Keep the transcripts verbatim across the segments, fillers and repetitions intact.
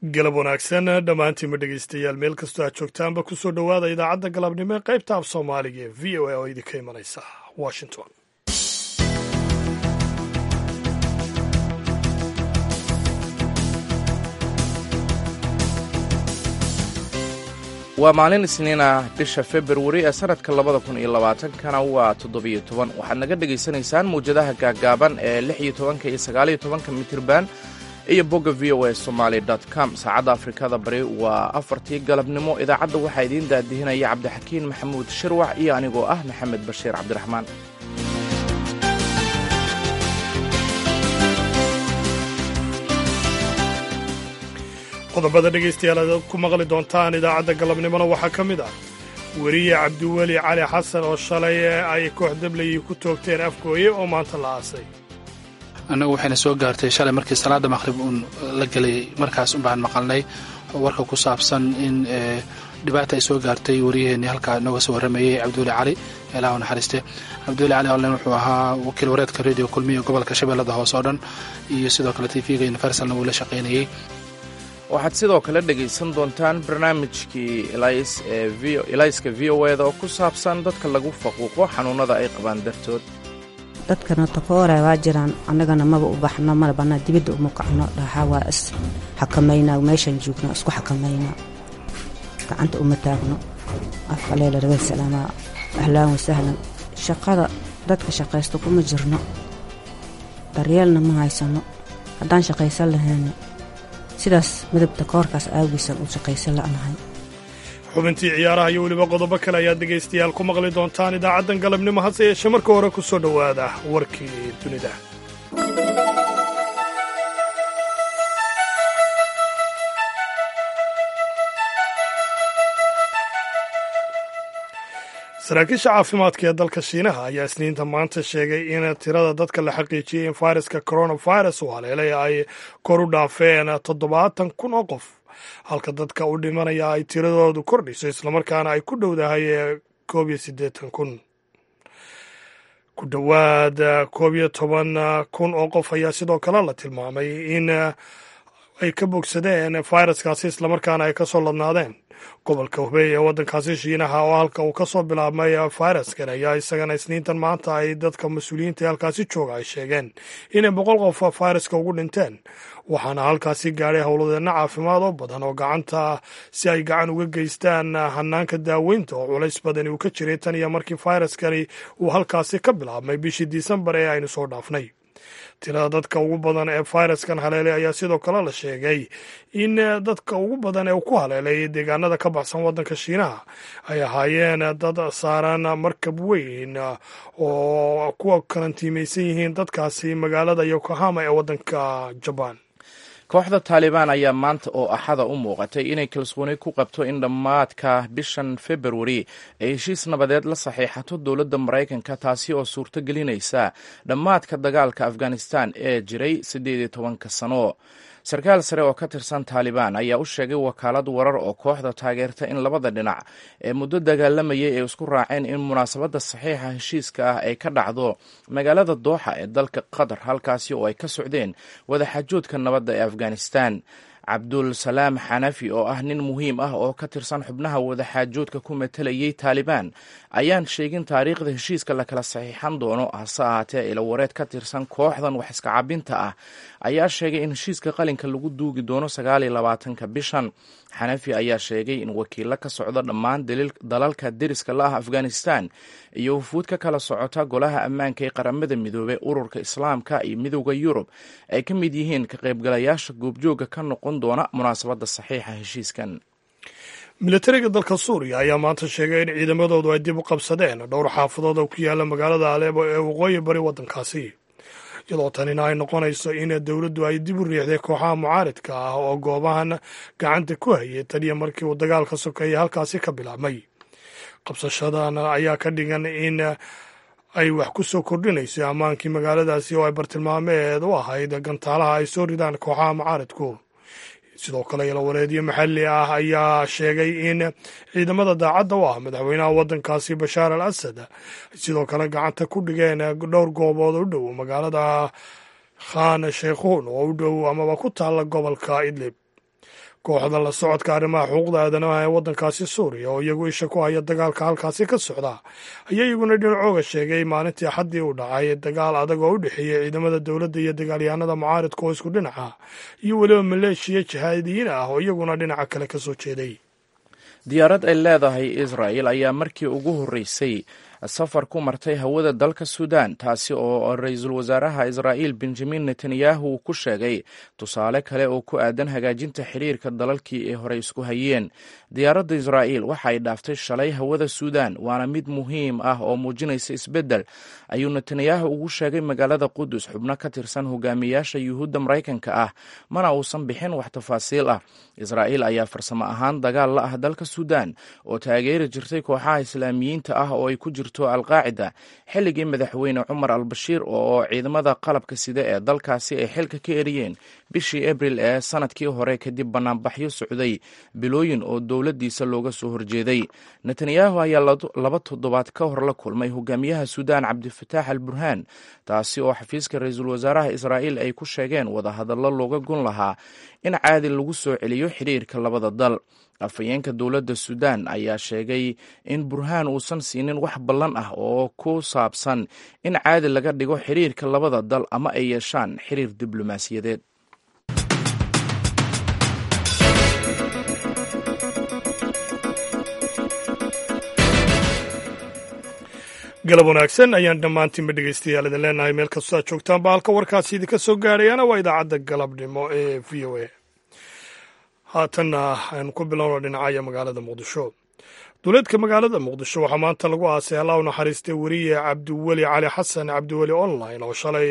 galab wanaagsan dhammaantiinma dhegaystayaal meel kastoo aad joogtaanba ku soo dhowaada idaacadda galabnimo ee qaybta af soomaaliga ee v o a oo idinka imanaysa washington. waa maalin isniina bisha februari ee sannadka labada kun iyo labaatankana waa toddobiyo toban waxaad naga dhegaysanaysaan mawjadaha gaaggaaban ee lix iyo tobanka iyo sagaaliyo tobanka mitirban iyo bogga v o a somaali dot com saacadda afrikada bari waa afartii galabnimo idaacadda waxaa idiin daadihinaya cabdixakiin maxamuud shirwax iyo anigoo ah maxamed bashiir cabdiraxmaan. qodobada dhegaystayaal aad ku maqli doontaan idaacadda galabnimona waxaa ka mid ah weriye cabdiweli cali xasan oo shalay ay koox dablayi ku toogteen afgooye oo maanta la aasay. annagu waxayna soo gaartay shalay markii salaada maqhrib uun la gelay markaas un baan maqalnay warka ku saabsan in dhibaata ay soo gaartay wariyaheenii halkaa nooga soo warramayey cabdiweli cali ilaah u naxariiste. cabdiweli cali olen wuxuu ahaa wakiil wareedka radio kulmiya gobolka shabeellada hoose oo dhan iyo sidoo kale tv-ga universalna wuu la shaqaynayey. waxaad sidoo kale dhegaysan doontaan barnaamijkii ilayska v o eda oo ku saabsan dadka lagu faquuqo xanuunnada ay qabaan dartood. dadkana takoora waa jiraan annagana maba u baxno mana bannaa dibadda uma kacno dhaxaa waa is xakamaynaa meeshaan joogno isku xakamaynaa gacanta uma taagno afkaleela rabeel salaamaa ahlaan wasahlan shaqada dadka shaqaysta kuma jirno daryeelna ma haysano haddaan shaqaysan lahayna sidaas midabta koorkaas aagiisan u shaqaysan la'nahay. xubintii ciyaaraha iyo weliba qodobo kale ayaad dhegaystayaal ku maqli doontaan idaacaddan galabnimo hase yeeshee marka hore ku soo dhowaada warkii dunida. saraakiisha caafimaadka ee dalka shiinaha ayaa isniinta maanta sheegay in tirada dadka la xaqiijiyey in fayraska coronavirus uu haleelay ay kor u dhaafeen toddobaatan kun oo qof halka dadka u dhimanaya ay tiradoodu kordhiso islamarkaana ay ku dhowdahay koob iyo siddeetan kun. ku dhowaad koob iyo toban kun oo qof ayaa sidoo kale la tilmaamay in ay ka bogsadeen fayraskaasi islamarkaana ay ka soo ladnaadeen. gobolka hubey ee waddankaasi shiinaha oo halka uu ka soo bilaabmay fayraskan ayaa isagana isniintan maanta ay dadka mas-uuliyiinta ee halkaasi jooga ay sheegeen inay boqol qof fayraska ugu dhinteen waxaana halkaasi gaadhay howladeenna caafimaad oo badan oo gacanta si ay gacan uga geystaan hanaanka daaweynta oo culays badani uu ka jiray tan iyo markii fayraskani uu halkaasi ka bilaabmay bishii disembar ee aynu soo dhaafnay. tirada dadka ugu badan ee fayraskan haleelay ayaa sidoo kale la sheegay in dadka ugu badan ee ku haleelay deegaanada ka baxsan waddanka shiinaha ay ahaayeen dad saaran markab weyn oo kuwa karantiimaysan yihiin dadkaasi magaalada yokohama ee waddanka jabaan. kooxda taalibaan ayaa maanta oo axada u muuqatay inay kalsooni ku qabto in dhammaadka bishan februari ay heshiis nabadeed la saxiixato dowladda maraykanka taasi oo suurto gelinaysa dhammaadka dagaalka afghanistan ee jiray siddeed iyo tobanka sano. sarkaal sare oo ka tirsan taalibaan ayaa u sheegay wakaalad warar oo kooxda taageerta in labada dhinac ee muddo dagaalamayay ay isku raaceen in munaasabadda saxiixa heshiiska ah ay ka dhacdo magaalada dooxa ee dalka qatar halkaasi oo ay ka socdeen wadaxaajoodka nabadda ee afghanistan. cabdul salaam xanafi oo ah nin muhiim ah oo ka tirsan xubnaha wadaxaajoodka ku matalayay taalibaan ayaan sheegin taariikhda heshiiska la kala saxiixan doono hase ahaatee ilawareed ka tirsan kooxdan wax iska cabinta ah ayaa sheegay in heshiiska qalinka lagu duugi doono sagaal iyo labaatanka bishan. xanafi ayaa sheegay in wakiilo ka socda dhammaan dalalka deriska la ah afghanistan iyo wufuud ka kala socota golaha ammaanka ee qaramada midoobey ururka islaamka iyo midowda yurub ay ka mid yihiin ka qaybgalayaasha goobjooga ka noqon doona munaasabadda saxiixa heshiiskan. militariga dalka suuriya ayaa maanta sheegay in ciidamadoodu ay dib u qabsadeen dhowr xaafadood oo ku yaala magaalada aleebo ee waqooyi bari waddankaasi iyadoo tanina ay noqonayso in dowladdu ay dib u riixday kooxaha mucaaridka ah oo goobahan gacanta ku hayay tan iyo markii uu dagaalka sokeeyey halkaasi ka bilaabmay. qabsashadan ayaa ka dhigan in ay wax ku soo kordhinayso ammaankii magaaladaasi oo ay bartilmaameed u ahayd gantaalaha ay soo ridaan kooxaha mucaaridku. sidoo kale ilawareedyo maxalli ah ayaa sheegay in ciidamada daacadda u ah madaxweynaha waddankaasi bashaar al asad sidoo kale gacanta ku dhigeen dhowr goobood u dhow magaalada khan sheikhuun oo u dhow amaba ku taalla gobolka idlib. kooxda la socodka arrimaha xuquuqda aadanaha ee waddankaasi suuriya oo iyagu isha ku haya dagaalka halkaasi ka socda ayaa iyaguna dhinacooga sheegay maalintii axaddii uu dhacay dagaal adag oo u dhexeeyey ciidamada dowladda iyo dagaalyahanada mucaaridka oo isku dhinaca iyo weliba maleeshiya jihaadiyiin ah oo iyaguna dhinaca kale ka soo jeeday. diyaarad ay leedahay israa'il ayaa markii ugu horreysay safar ku martay hawada dalka suudaan, taasi oo ra-iisul wasaaraha israa'iil benjamin netanyahu uu ku sheegay tusaale kale oo ku aadan hagaajinta xiriirka dalalkii ay horey isku hayeen. diyaaradda israa'iil waxa ay dhaaftay shalay hawada suudaan, waana mid muhiim ah oo muujinaysa isbeddel, ayuu netanyahu ugu sheegay magaalada qudus xubno ka tirsan hogaamiyaasha yuhuudda maraykanka ah, mana uusan bixin wax tafaasiil ah. israa'iil ayaa farsamo ahaan dagaal la ah dalka suudaan oo taageeri jirtay kooxaha islaamiyiinta ah oo ay ku jirto alqaacida xilligii madaxweyne cumar al-bashiir oo ciidamada qalabka sida ee dalkaasi ay xilka ka eriyeen bishii abril ee sanadkii hore kadib banaanbaxyo socday bilooyin oo dowladdiisa looga soo horjeeday. netanyahu ayaa laba toddobaad ka hor la kulmay hogaamiyaha suudaan cabdifataax al burhaan, taasi oo xafiiska ra-iisul wasaaraha israa'iil ay ku sheegeen wadahadallo looga gun lahaa in caadi lagu soo celiyo xiriirka labada dal. afhayeenka dowladda suudaan ayaa sheegay in burhaan uusan siinin wax ballan ah oo ku saabsan in caadi laga dhigo xiriirka labada dal ama ay yeeshaan xiriir diblomaasiyadeed. galab wanaagsan ayaan dhammaantiinba dhegaystayaal idin leenahay meel kastoo aad joogtaanba halka warkaasi idinka soo gaarayana waa idaacadda galabnimo ee v o a. haatanna aynu ku bilowno dhinacaya magaalada muqdisho. duleedka magaalada muqdisho waxaa maanta lagu aasay allah u naxariistay weriye cabdiweli cali xasan cabdiweli online oo shalay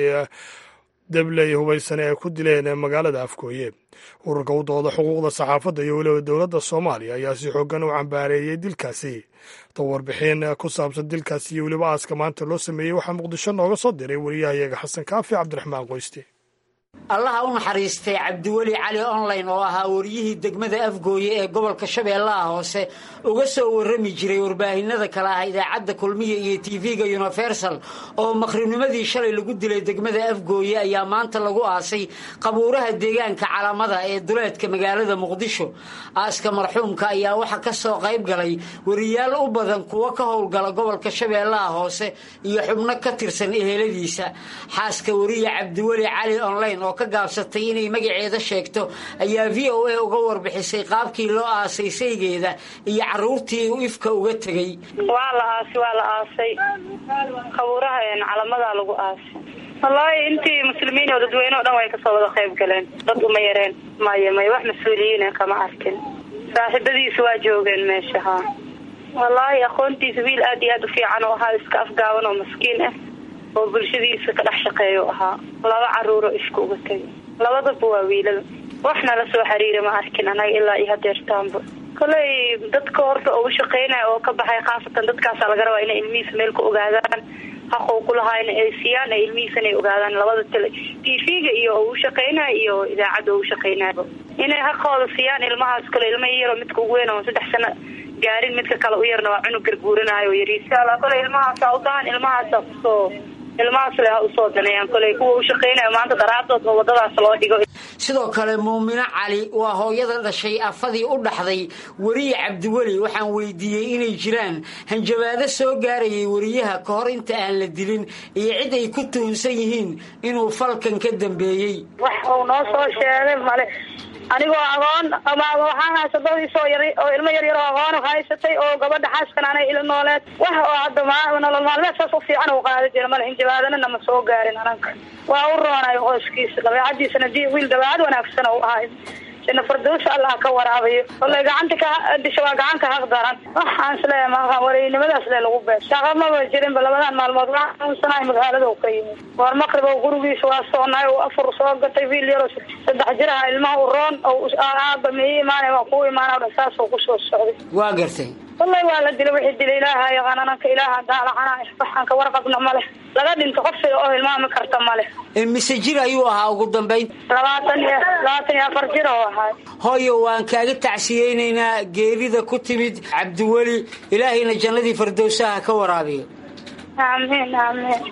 dabley hubaysane ay ku dileen magaalada afgooye. ururka u dooda xuquuqda saxaafadda iyo weliba dowladda soomaaliya ayaa si xoogan u cambaareeyey dilkaasi. tawarbixin ku saabsan dilkaasi iyo weliba aaska maanta loo sameeyey waxaa muqdisho nooga soo diray wariyahayaga xasan kaafi cabdiraxmaan qoyste. allaha u naxariistay cabdiweli cali online oo ahaa wariyihii degmada afgooye ee gobolka shabeellaha hoose uga soo warrami jiray warbaahinada kale ah idaacadda kulmiya iyo tv-ga universal oo maqribnimadii shalay lagu dilay degmada afgooye ayaa maanta lagu aasay qabuuraha deegaanka calamada ee duleedka magaalada muqdisho. aaska marxuumka ayaa waxaa ka soo qayb galay wariyaal u badan kuwo ka howlgala gobolka shabeellaha hoose iyo xubno ka tirsan eheladiisa. xaaska wariye cabdiweli cali online oo ka gaabsatay inay magaceeda sheegto ayaa v o a uga warbixisay qaabkii loo aasay saygeeda iyo carruurtii uu ifka uga tegey. waa la aasay waa la aasay qabuuraha calamadaa lagu aasay. wallaahi intii muslimiin oo dadweyne oo dhan way kasoo wada qayb galeen, dad uma yareen maye may wax mas-uuliyiina kama arkin. saaxiibadiisu waa joogeen meesha. haa wallaahi aqoontiisa wiil aad iyo aad u fiican oo ahaa, iska afgaaban oo maskiin ah oo bulshadiisa ka dhex shaqeeyo ahaa. laba caruuro ifka uga tegay, labadaba waa wiilal. waxna la soo xiriira ma arkin anaga ilaa iyo hadeertaanba. koley dadka horta oo u shaqeynaya oo ka baxay khaasatan dadkaasa laga rabaa inay ilmihiisa meel ka ogaadaan, xaquu ku lahaayna ay siiyaan, ay ilmihiisa inay ogaadaan labada tele tv-ga iyo oo u shaqeynaya iyo idaacadda oo u shaqeynaya inay xaqooda siiyaan ilmahaas. kale ilma yaro midka ugu weyn oo saddex sano gaarin, midka kale u yarna waa cunug garguuranayo oo yariis. insha allah kole ilmahaasa u baahan, ilmahaasa kusoo ilmahaas le ha usoo daneeyaan koley kuwa u shaqeynayo maanta daraadood oo wadadaas loo dhigo. sidoo kale muumino cali waa hooyada dhashay afadii u dhaxday weriye cabdiweli. waxaan weydiiyey inay jiraan hanjabaado soo gaarayay weriyaha ka hor inta aan la dilin iyo cid ay ku tuhunsan yihiin inuu falkan ka dambeeyey. wax uu noo soo sheegay male. anigoo aqoon ama waxaan haysatadiisoo yar oo ilmo yar yar oo aqoon haysatay oo gabadha xaaskan aanay ila nooleed wax oo hadda nolol maalmeed saas u fiican u qaadi jira male. hinjabaadana nama soo gaarin ananka. waa u roonay qoyskiisa, dabeecadiisana dii wiil dabeecad wanaagsan u ahay. sina fardoos allah ka waraabayo. wallahi gacanta ka disho waa gacanka haq daran. waxaan isleeyahay maaha wareynimadaas le lagu bees shaqa maba jirinba labadan maalmood. waxaan sanahay magaalada uu ka yimid war maqrib oo gurigiisa waa soonaay oo afur soo gatay wiil yaro saddex jiraha ilmaha u roon oo aaba mii imaanay waa ku imaanay saas oo ku soo socday. waa gartay wallahi waa la dilay wixii dilay ilaaha yaqaan ananka ilaaha daalacana waxaan ka warqabna male. laga dhinto qofsiga oo ilmaha ma karta male. mise jir ayuu ahaa ugu dambayn? labaatan iyo labaatan iyo afar jir oo ahaa. hooyo waan kaaga tacsiyeynaynaa geerida ku timid cabdiweli, ilaahayna jannadii fardowsaha ka waraabiyo. amiin amiin.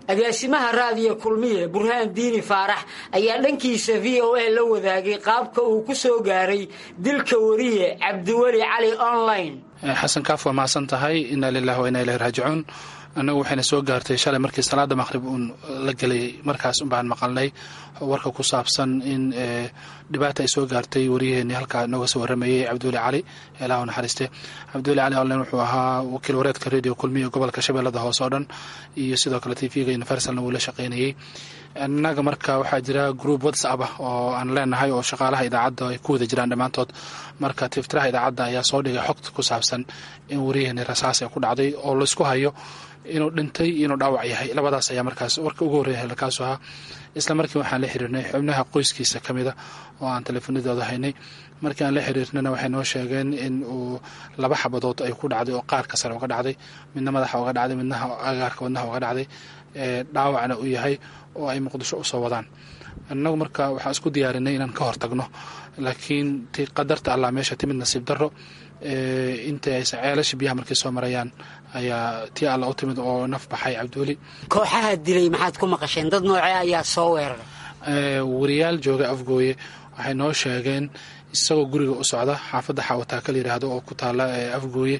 agaasimaha raadiyo kulmiye burhaan diini faarax ayaa dhankiisa v o a la wadaagay qaabka uu ku soo gaaray dilka wariye cabdiweli cali online. xasan kaaf waa mahadsan tahay. inaa lilahi wa inaa ilahi raajicuun. annagu waxayna soo gaartay shalay markii salaada maqhrib uun la gelay markaas unbaan maqalnay warka ku saabsan in dhibaata ay soo gaartay wariyaheenii halkaa nooga soo warramayey cabdiweli cali ilaahu naxariiste. cabdiweli cali online wuxuu ahaa wakiil wareedka radio kulmiye gobolka shabeellada hoose oo dhan iyo sidoo kale t v-ga universalna wuu la shaqaynayey. annaga marka waxaa jira group whatsapp ah oo aan leenahay oo shaqaalaha idaacadda ay ku wada jiraan dhammaantood. marka tiftiraha idaacadda ayaa soo dhigay xogta ku saabsan in wariyaheenii rasaas ay ku dhacday oo laysku hayo inuu dhintay inuu dhaawac yahay. labadaas ayaa markaas warka ugu horreeya halkaasu ahaa. isla markii waxaan la xiriirnay xubnaha qoyskiisa ka mida oo aan teleefanadooda haynay. markii aan la xiriirnana waxay noo sheegeen in uu laba xabadood ay ku dhacday oo qaarka sare uga dhacday, midna madaxa uga dhacday, midna agaarka wadnaha uga dhacday, dhaawacna uu yahay oo ay muqdisho usoo wadaan. annagu marka waxaan isku diyaarinay inaan ka hortagno, laakiin ti qadarta allah meesha timid nasiib darro intay aysa ceelasha biyaha markay soo marayaan ayaa tii alla u timid oo naf baxay cabdiweli. kooxaha dilay maxaad ku maqasheen? dad noocee ayaa soo weeraray? wariyaal jooga afgooye waxay noo sheegeen isagoo guriga u socda xaafadda xaawataaka la yidhaahdo oo ku taala afgooye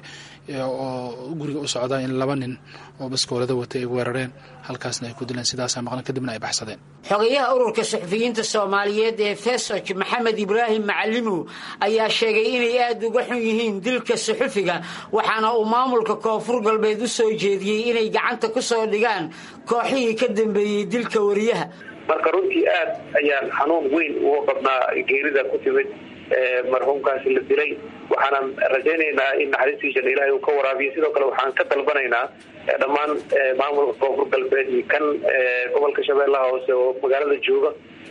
oo guriga u socda in laba nin oo baskoolada watay ay weerareen, halkaasna ay ku dileen. sidaasaa maqlan kadibna ay baxsadeen. xogayaha ururka suxufiyiinta soomaaliyeed ee fesoj maxamed ibraahim macalimow ayaa sheegay inay aad uga xun yihiin dilka suxufiga, waxaana uu maamulka koonfur galbeed u soo jeediyey inay gacanta ku soo dhigaan kooxihii ka dambeeyey dilka wariyaha. marka runtii aad ayaan xanuun weyn uga badnaa geerida ku timid marxuumkaasi la dilay. waxaanan rajaynaynaa in naxariistiisana ilaahay uu ka waraabiyo. sidoo kale waxaan ka dalbanaynaa dhammaan maamulka koonfur galbeed iyo kan gobolka shabeellaha hoose oo magaalada jooga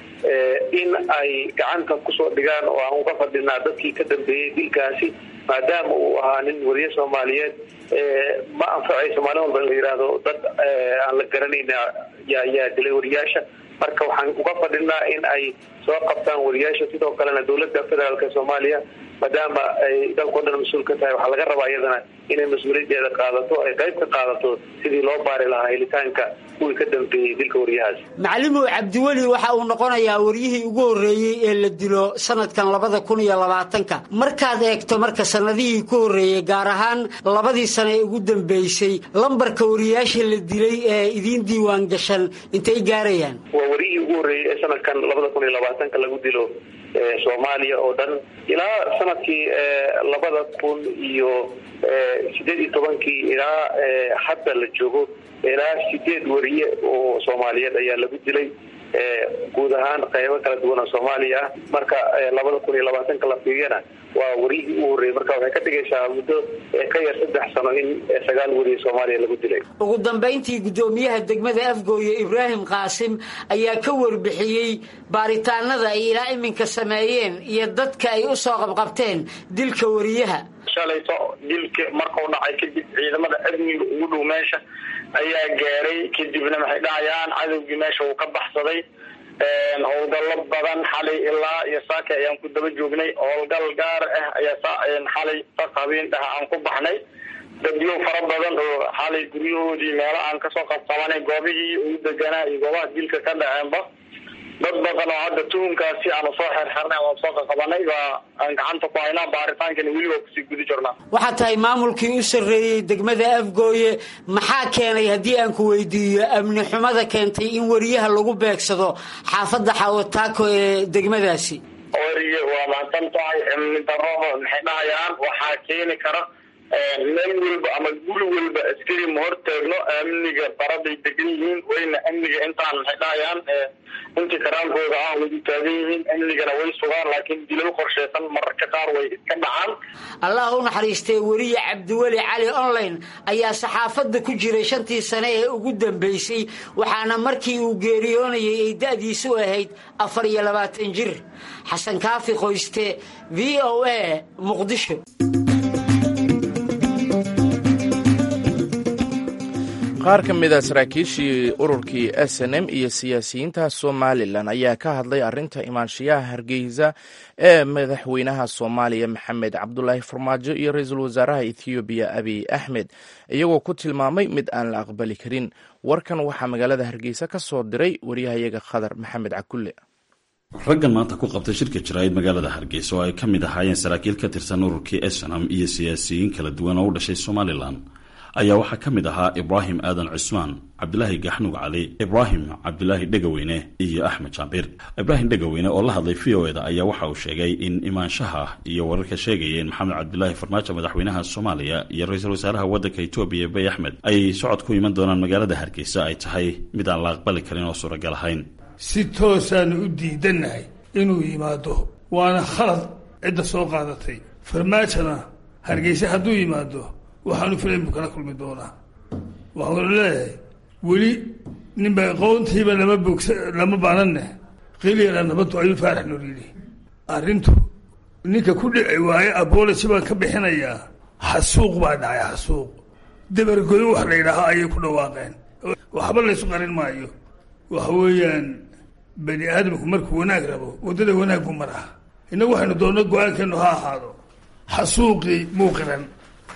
in ay gacanta kusoo dhigaan oo aan uga fadhinaa dadkii ka dambeeyey dilkaasi, maadaama uu ahaa nin wariye soomaaliyeed. ma anfacayso maalin walba in la yidhaahdo dad aan la garanayna yaa dilay wariyaasha. marka waxaan uga fadhinaa in ay soo qabtaan wariyaasha. sidoo kalena dowladda federaalka soomaaliya maadaama ay dalkao dhan mas-uul ka tahay, waxaa laga rabaa iyadana inay mas-uuliyadeeda qaadato, ay qayb ka qaadato sidii loo baari lahaa helitaanka kuwii ka dambeeyey dilka wariyahaas. macalimow cabdiweli waxa uu noqonayaa waryihii ugu horreeyey ee la dilo sanadkan labada kun iyo labaatanka. markaad eegto marka sanadihii ku horreeyey, gaar ahaan labadii sano ee ugu dambeysay, lambarka wariyaasha la dilay ee idiin diiwaan gashan intay gaarayaan? waa wariyihii ugu horreeyey ee sanadkan labada kun iyo labaatanka lagu dilo soomaaliya oo dhan. ilaa sanadkii labada kun iyo sideed iyo tobankii ilaa hadda la joogo ilaa sideed wariye oo soomaaliyeed ayaa lagu dilay guud ahaan qaybo kala duwan oo soomaaliya ah. marka labada kun iyo labaatanka la fiiriyana waa wariyihii ugu horreeyey. marka waxay ka dhigaysaa muddo ka yar saddex sano in sagaal wariye soomaaliya lagu dilay. ugu dambayntii guddoomiyaha degmada afgooye ibraahim qaasim ayaa ka warbixiyey baaritaanada ay ilaa iminka sameeyeen iyo dadka ay u soo qabqabteen dilka wariyaha. shalayto dilka markuu dhacay kadib ciidamada amniga ugu dhow meesha ayaa gaaray, kadibna waxay dhahayaan cadowgii meesha uu ka baxsaday. howlgallo badan xalay ilaa iyo saaka ayaan ku daba joognay. howlgal gaar ah ayaa xalay sas habeen dhaha aan ku baxnay. dadyo fara badan oo xalay guryahoodii meelo aan kasoo qabqabanay, goobihii ugu deganaa iyo goobaha dilka ka dhaceenba. dad badan oo hadda tuhunkaasi aanu soo xerxernay ama soo qaqabanay baa aan gacanta ku haynaa. baaritaankana weli waa kusii gudi jirnaa. waxaa tahay maamulkii u sarreeyey degmada afgooye, maxaa keenay haddii aan ku weydiiyo amni xumada keentay in wariyaha lagu beegsado xaafadda xaawataako ee degmadaasi? wariye waa mahadsan tahay. amni darro maxay dhahayaan waxaa keeni kara meel walba ama guri walba askari ma hortaagno. amniga baraday degan yihiin, wayna amniga intaan maxay dhahayaan intii karaankooda ah way taagan yihiin, amnigana way sugaan, laakiin dilal qorsheysan mararka qaar way iska dhacaan. allah u naxariistay wariye cabdiweli cali online ayaa saxaafadda ku jiray shantii sane ee ugu dambeysay, waxaana markii uu geeriyoonayay ay da'diisu ahayd afar iyo labaatan jir. xasan kaafi qoyste, v o a, muqdisho. qaar ka mid a saraakiishii ururkii s n m iyo siyaasiyiinta somalilan ayaa ka hadlay arrinta imaanshiyaha hargeysa ee madaxweynaha soomaaliya maxamed cabdulaahi farmaajo iyo ra-iisul wasaaraha ethoobiya abiy axmed iyagoo ku tilmaamay mid aan la aqbali karin. warkan waxaa magaalada hargeysa ka soo diray waryahayaga khadar maxamed cakulle. raggan maanta ku qabtay shirka jaraa'id magaalada hargeysa oo ay ka mid ahaayeen saraakiil ka tirsan ururkii s n m iyo siyaasiyiin kala duwan oo u dhashay somalilan ayaa waxaa ka mid ahaa ibraahim aadan cusmaan, cabdilaahi gaxnuug cali, ibraahim cabdilaahi dhegaweyne iyo axmed jaambir. ibraahim dhegaweyne oo la hadlay v o eda ayaa waxa uu sheegay in imaanshaha iyo wararka sheegaya in maxamed cabdilaahi farmaajo madaxweynaha soomaaliya iyo ra-iisul wasaaraha waddanka etoobiya abiy axmed ay socod ku iman doonaan magaalada hargeysa ay tahay mid aan la aqbali karin oo suuragal ahayn. si toosaanu u diidannahay inuu yimaado, waana khalad cidda soo qaadatay. farmaajona hargeysa hadduu yimaado waxaanu filayn buu kala kulmi doonaa. waxaanu leeyahay weli ninba aqoontiiba lama bogsa lama baananne qiliyana nabaddu ayuu faarax noor yidhi. arrintu ninka ku dhici waaye abology baan ka bixinayaa. xasuuq baa dhacay, xasuuq dabargoyo wax la yidhaaho ayay ku dhawaaqeen. waxba laysu qarin maayo. waxa weeyaan bani aadamku markuu wanaag rabo waddada wanaaggu maraa. innagu waxaynu doonno go-aankeenu ha ahaado. xasuuqii muuqiran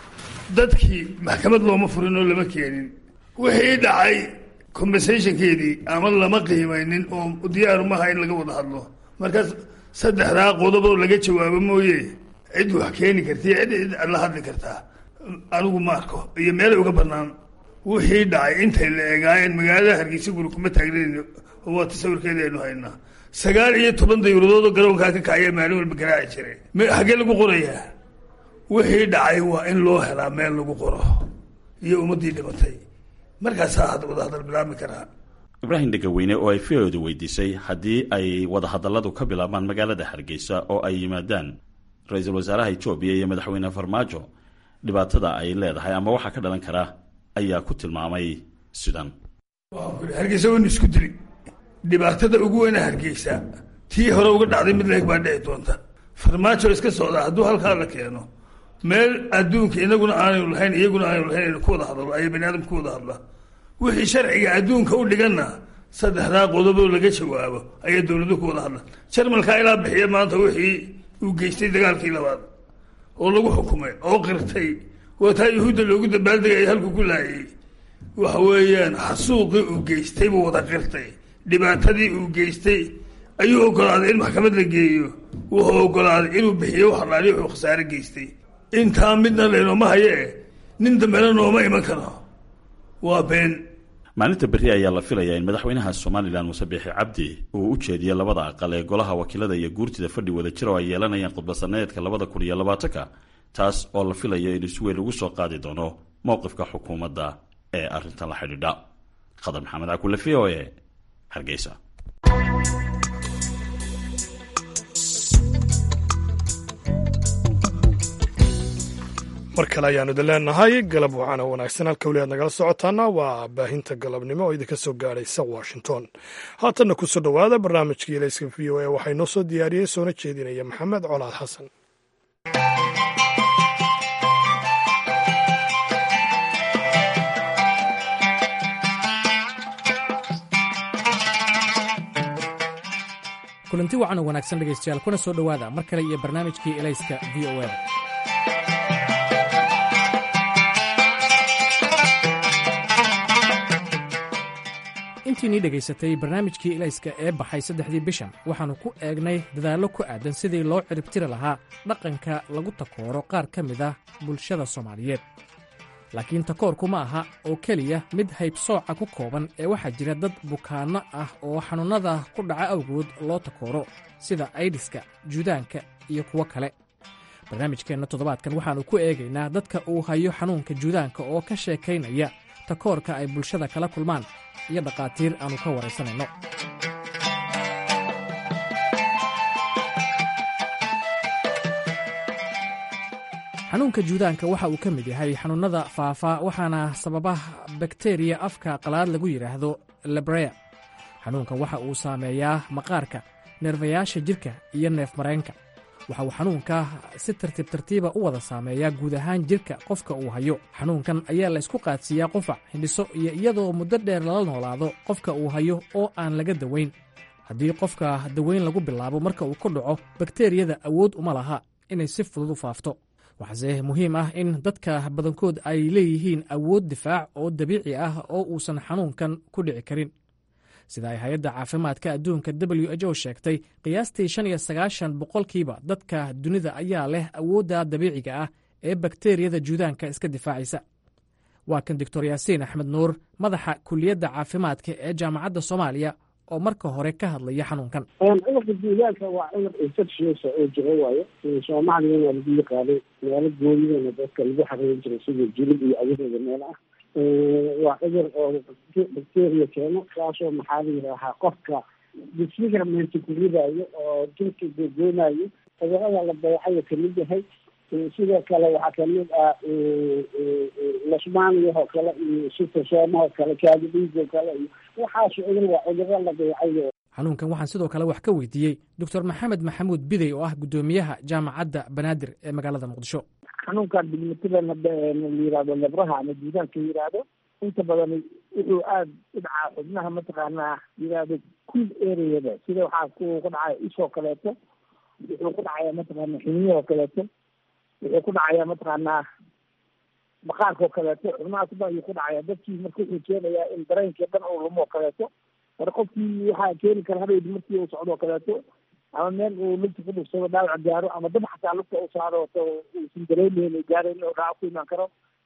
dadkii maxkamad looma furin oo lama keenin. wixii dhacay compensationkeedii ama lama qiimaynin oo diyaaru maaha in laga wada hadlo. markaas saddexdaa qodoboo laga jawaabo mooye cid wax keeni karta iyo cid cid la hadli kartaa anigu ma arko, iyo meelay uga bannaan. wixii dhacay intay la eegaayeen magaalada hargeysa guri kuma taagnayn oo waa tasawirkeeda aynu haynaa. sagaal iyo toban dayuradoodoo garoonkaa ka kacaya maalin walba garaaci jiray. xaggee lagu qorayaa? wixii dhacay waa in loo helaa meel lagu qoro iyo ummaddii dhimatay. markaasaa had wadahadal bilaabmi karaa. ibraahim dhegaweyne oo ay v o edu weydiisay haddii ay wadahadalladu ka bilaabmaan magaalada hargeysa oo ay yimaadaan ra-iisul wasaaraha etoobiya iyo madaxweyne farmaajo, dhibaatada ay leedahay ama waxaa ka dhalan karaa ayaa ku tilmaamay sidan. hargeysa waynu isku dili. dhibaatada ugu weyna hargeysa tii hore uga dhacday mid leeg baa dhici doonta. farmaajo iska socdaa hadduu halkaa la keeno meel adduunka inaguna aanaynu lahayn iyaguna aanaynu lahayn aynu ku wada hadlo ayay bani aadamka ku wada hadla. wixii sharciga adduunka u dhiganna saddexdaa qodoboo laga jawaabo ayaa dowladu ku wada hadla. jarmalkaa ilaa bixiya maanta wixii uu geystay dagaalkii labaad oo lagu xukumay oo qirtay waa taa yuhuudda loogu dabaaldegay halku ku laayay. waxa weeyaan xasuuqii uu geystay buu wada qirtay. dhibaatadii uu geystay ayuu ogolaaday in maxkamad la geeyo. wuxuu ogolaaday inuu bixiyo wax alaali wuxuu khasaare geystay. intaa midna lenooma hayee nin dambena nooma iman karo. waa been. maalinta berri ayaa la filayaa in madaxweynaha somalilan muuse biixi cabdi uu u jeediyo labada aqal ee golaha wakiilada iyo guurtida fadhi wada jir oo ay yeelanayaan khudbasaneedka labada kun iyo labaatanka, taas oo la filayo in isweyn ugu soo qaadi doono mowqifka xukuumadda ee arrintan la xidhiidha. khadar maxamed cakulle, v o e, hargeysa. mar kale ayaanu idin leenahay galab waxaana wanaagsan. halka weli aad nagala socotaana waa baahinta galabnimo oo idinka soo gaadhaysa washington. haatanna ku soo dhowaada barnaamijkii elayska v o e waxay noo soo diyaariyey soona jeedinaya maxamed colaad xasan. kulanti wacan oo wanaagsan dhegaystayaal, kuna soo dhowaada mar kale iyo barnaamijkii elayska v o e. intiinii dhegaysatay barnaamijkii elayska ee baxay saddexdii bishan waxaannu ku eegnay dadaallo ku aadan sidii loo ciribtiri lahaa dhaqanka lagu takooro qaar ka mid ah bulshada soomaaliyeed. laakiin takoorku ma aha oo keliya mid haybsooca ku kooban ee waxaa jira dad bukaanno ah oo xanuunnada ku dhaca awgood loo takooro sida aydiska, juudaanka iyo kuwo kale. barnaamijkeenna toddobaadkan waxaannu ku eegaynaa dadka uu hayo xanuunka juudaanka oo ka sheekaynaya takoorka ay bulshada kala kulmaan iyo dhakhaatiir aannu ka waraysanayno. xanuunka juudaanka waxa uu ka mid yahay xanuunnada faafa, waxaana sababa bakteriya afka qalaad lagu yidhaahdo lebrea. xanuunka waxa uu saameeyaa maqaarka, neerfayaasha jidhka iyo neef mareenka. waxa uu xanuunka si tartiib tartiiba u wada saameeyaa guud ahaan jidhka qofka uu hayo. xanuunkan ayaa la isku qaadsiiyaa qufac, hindhiso iyo iyadoo muddo dheer lala noolaado qofka uu hayo oo aan laga dawayn. haddii qofka dawayn lagu bilaabo marka uu ku dhaco, bakteriyada awood uma laha inay si fudud u faafto. waxaase muhiim ah in dadka badankood ay leeyihiin awood difaac oo dabiici ah oo uusan xanuunkan ku dhici karin. sida ay hay-adda caafimaadka adduunka w h o sheegtay, qiyaastii shan iyo sagaashan boqolkiiba dadka dunida ayaa leh awoodda dabiiciga ah ee bakteriyada juudaanka iska difaacaysa. waa kan doctor yaasiin axmed nuur, madaxa kuliyadda caafimaadka ee jaamacadda soomaaliya, oo marka hore ka hadlaya xanuunkan. cudurka juudaanka waa cudur infectious oo jiro waayo. soomaaliyana waa lagu yaqaanay, meelo goonidana dadka lagu xareerin jiray sida jilib iyo awadeeda meel ah. waa cudur oo bacteria keeno, kaasoo maxaa la yidhaahaa qofka disfigurement ku ridayo oo jirka googoonayo. cudurada la dayacayo kamid yahay. sidoo kale waxaa kamid ah lasmaaniyahoo kale iyo sitosoomahoo kale, kaadidhiigoo kale iyo waxaas cudur waa cuduro la dayacayo. xanuunkan waxaan sidoo kale wax ka weydiiyey doctor maxamed maxamuud bidey oo ah guddoomiyaha jaamacadda banaadir ee magaalada muqdisho. xanuunkan dignitada la yihahdo lebraha ama juudaanka yihahdo, inta badan wuxuu aada u dhacaa xubnaha mataqaanaa yihahdo cool areada, sida waxaa ku dhacaya ishoo kaleeto, wuxuu ku dhacaya mataqaana xiniyahoo kaleeto, wuxuu ku dhacaya mataqaanaa maqaarkao kaleeto, xubnahaas ba ayuu ku dhacaya. dadkii marka wuxuu keenayaa in dareenkii dhan uu lumo oo kaleeto. mar qofkii waxaa keeni kara hadhowdi markii uu socdo oo kaleeto, ama meel uu lugta ku dhugsado dhaawac gaaro, ama dab xataa lugta u saaro uusan dareemaynin gaarayn oo dhaawac ku imaan karo,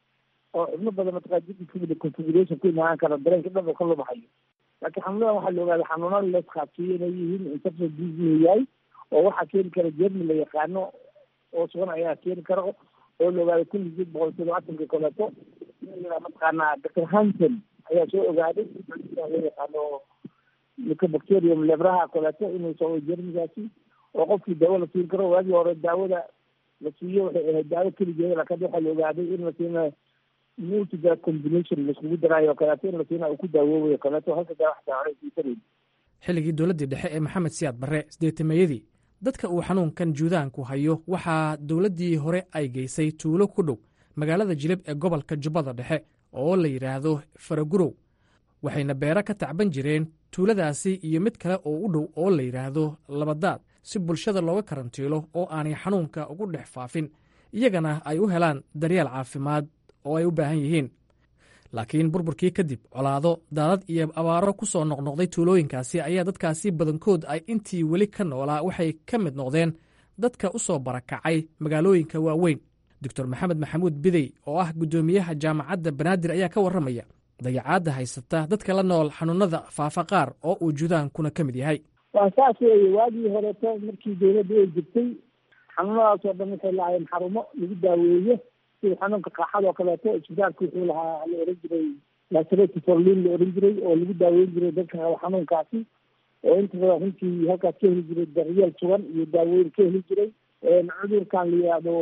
oo xubno badan mataqaa jidka configuration ku imaan karo, dareenka dhan oo ka lumahayo. laakiin xanuunadan waxaa la ogaada xanuunada la isqaadsiiyo inay yihiin infection disease yahay, oo waxaa keeni kara jermi la yaqaano oo sugan ayaa keeni karo, oo la ogaaday kun iyo sideed boqol todobaatanka kaleeto. mataqaanaa doctor hanson ayaa soo ogaaday loo yaqaano mycobacterium lebraha kaleeto inuu soo jermigaasi, oo qofkii daawo la siin karo. waagii hore daawada la siiyo waxay ahayd daawo keligeeda, laakiin waxaa la ogaaday in la siina multidrug combination laiskugu daraayo kaleeto, in la siina uu ku daawoobayo kaleeto, halka daawo xataa hore siisanayni. xilligii dowladdii dhexe ee maxamed siyaad barre sideetameeyadii, dadka uu xanuunkan juudaanku hayo waxaa dowladdii hore ay geysay tuulo ku dhow magaalada jilib ee gobolka jubbada dhexe oo la yidhaahdo faragurow. waxayna beero ka tacban jireen tuuladaasi iyo mid kale oo u dhow oo la yidhaahdo labadaad, si bulshada looga karantiilo oo aanay xanuunka ugu dhex faafin, iyagana ay u helaan daryeel caafimaad oo ay u baahan yihiin. laakiin burburkii kadib, colaado, daadad iyo abaaro ku soo noqnoqday tuulooyinkaasi ayaa dadkaasi badankood ay intii weli ka noolaa waxay ka mid noqdeen dadka u soo barakacay magaalooyinka waaweyn. doctor maxamed maxamuud bidey oo ah guddoomiyaha jaamacadda banaadir ayaa ka warramaya dayacaadda haysata dadka la nool xanuunada faafa qaar oo uu juudaankuna ka mid yahay. waa saas weeye. waagii horeeto markii dawladda ay jirtay, xanuunadaasoo dhan waxay lahaayeen xarumo lagu daaweeyo, sida xanuunka qaaxada oo kaleeto. isbitaalka wuxuu lahaa la oran jiray laserati forlin la oran jiray, oo lagu daaweyn jiray dadka qaba xanuunkaasi, oo inta badan runtii halkaas ka heli jiray daryeel sugan iyo daaweyn ka heli jiray. cudurkan la yihahdo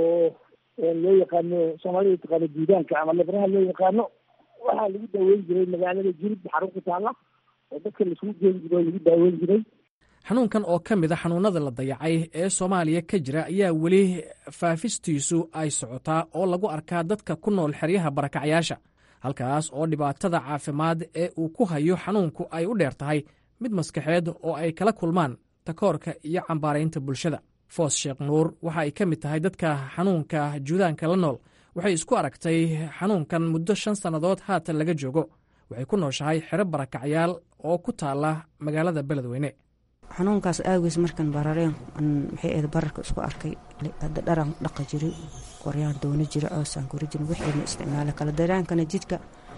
loo yaqaano soomaalida taqaano juudaanka ama lebraha loo yaqaano, waxaa lagu daaweyn jiray magaalada jilib xarun ku taala, oo dadka laisugu geeni jiray oo lagu daaweyn jiray. xanuunkan oo ka mid a xanuunada la dayacay ee soomaaliya ka jira ayaa weli faafistiisu ay socotaa oo lagu arkaa dadka ku nool xeryaha barakacyaasha, halkaas oo dhibaatada caafimaad ee uu ku hayo xanuunku ay u dheer tahay mid maskaxeed oo ay kala kulmaan takoorka iyo cambaaraynta bulshada. foos sheekh nuur waxa ay ka mid tahay dadka xanuunka juudaanka la nool. waxay isku aragtay xanuunkan muddo shan sannadood haatan laga joogo. waxay ku nooshahay xero barakacyaal oo ku taala magaalada beledweyne. xanuunkaas aagiis markan barareen maxay ahayd bararka isku arkay. hadda dharan dhaqa jiray, qoryaan doono jiray, coosaan kori jirin, wixii isticmaala kala daraankana jidka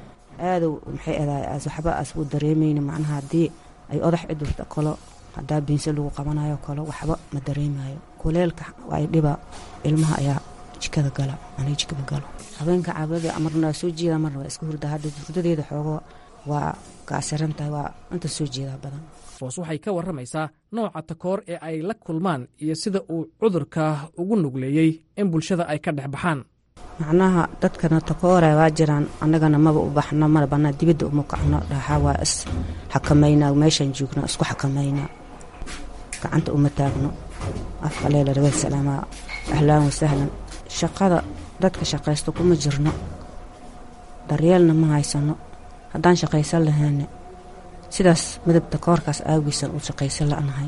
aad maxay ahayd as waxba as u dareemayna. macnaha haddii ay odax cidurta kalo, haddaa biinse lagu qabanayo kalo waxba ma dareemayo. kuleelka ay dhiba ilmaha ayaa jikada gala, anay jikada galo. habeenka caabada amarna soo jeeda, marna waa iska hurda. hadda hurdadeeda xoogo waa kaasaran tahay, waa inta soo jeeda badan. foos waxay ka warramaysaa nooca takoor ee ay la kulmaan iyo sida uu cudurka ugu nugleeyey in bulshada ay ka dhex baxaan. macnaha dadkana takoora waa jiraan, annagana maba u baxno, mana bannaa dibadda uma kacno. dhaxaa waa is xakamaynaa, meeshaan joogna isku xakamaynaa, gacanta uma taagno. afka leela laga salaamaa ahlaan wasahlan shaqada dadka shaqaysto kuma jirno daryeelna ma haysano haddaan shaqaysan lahaana sidaas midabta koorkaas aagiisan u shaqaysan la'nahay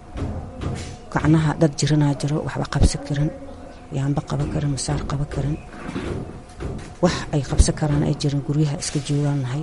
gacnaha dad jiranaa jiro waxba qabsan karin yaanba qaban karin masaar qaban karin wax ay qabsan karaan ay jirin guryaha iska joogaan nahay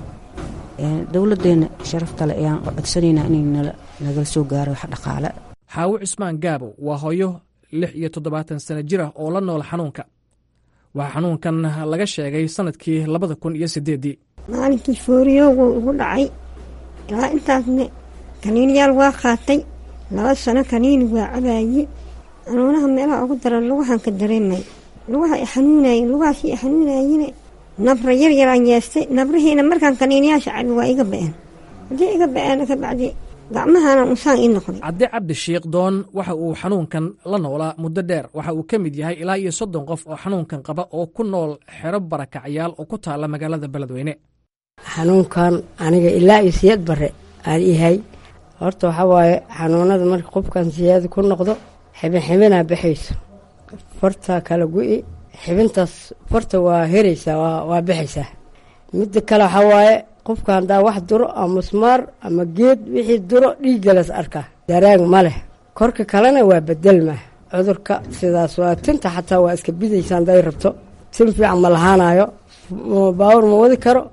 dowladdeena sharafta le ayaan codsanaynaa inay nagala soo gaaro wax dhaqaale. xaawo cismaan gaabo waa hooyo lix iyo toddobaatan sano jir ah oo la nool xanuunka waxaa xanuunkan laga sheegay sanadkii labada kun iyo sideedii maalinkii fooriyoogu ugu dhacay ilaa intaasne kaniiniyaal waa qaatay laba sano kaniini waa cabaayey xanuunaha meelaha ugu daran lugahan ka dareemay lugaha i xanuunayen lugahaas i xanuunayene nabra yar yaraan yeestay nabrihiina markaan kaniiniyaasha cabi waa iga ba-een haddii iga ba-een ka bacdi gacmahana unsaan ii noqday. cabdi cabdi shiikh doon waxa uu xanuunkan la noolaa muddo dheer waxa uu ka mid yahay ilaa iyo soddon qof oo xanuunkan qaba oo ku nool xero barakacyaal oo ku taalla magaalada beledweyne. xanuunkan aniga ilaa iyo siyad bare aan yahay horta waxaa waaye xanuunada marka qofkan siyaada ku noqdo xibin xibinaa baxayso farta kala gu-i xibintaas farta waa heraysaa waa baxaysaa. midda kale waxaa waaye qofka haddaa wax duro ama musmaar ama geed wixii duro dhiiggalas arkaa daraan ma leh korka kalena waa bedelma cudurka sidaas waa tinta xataa waa iska bidaysa hadday rabto tin fiican ma lahaanayo baawur ma wadi karo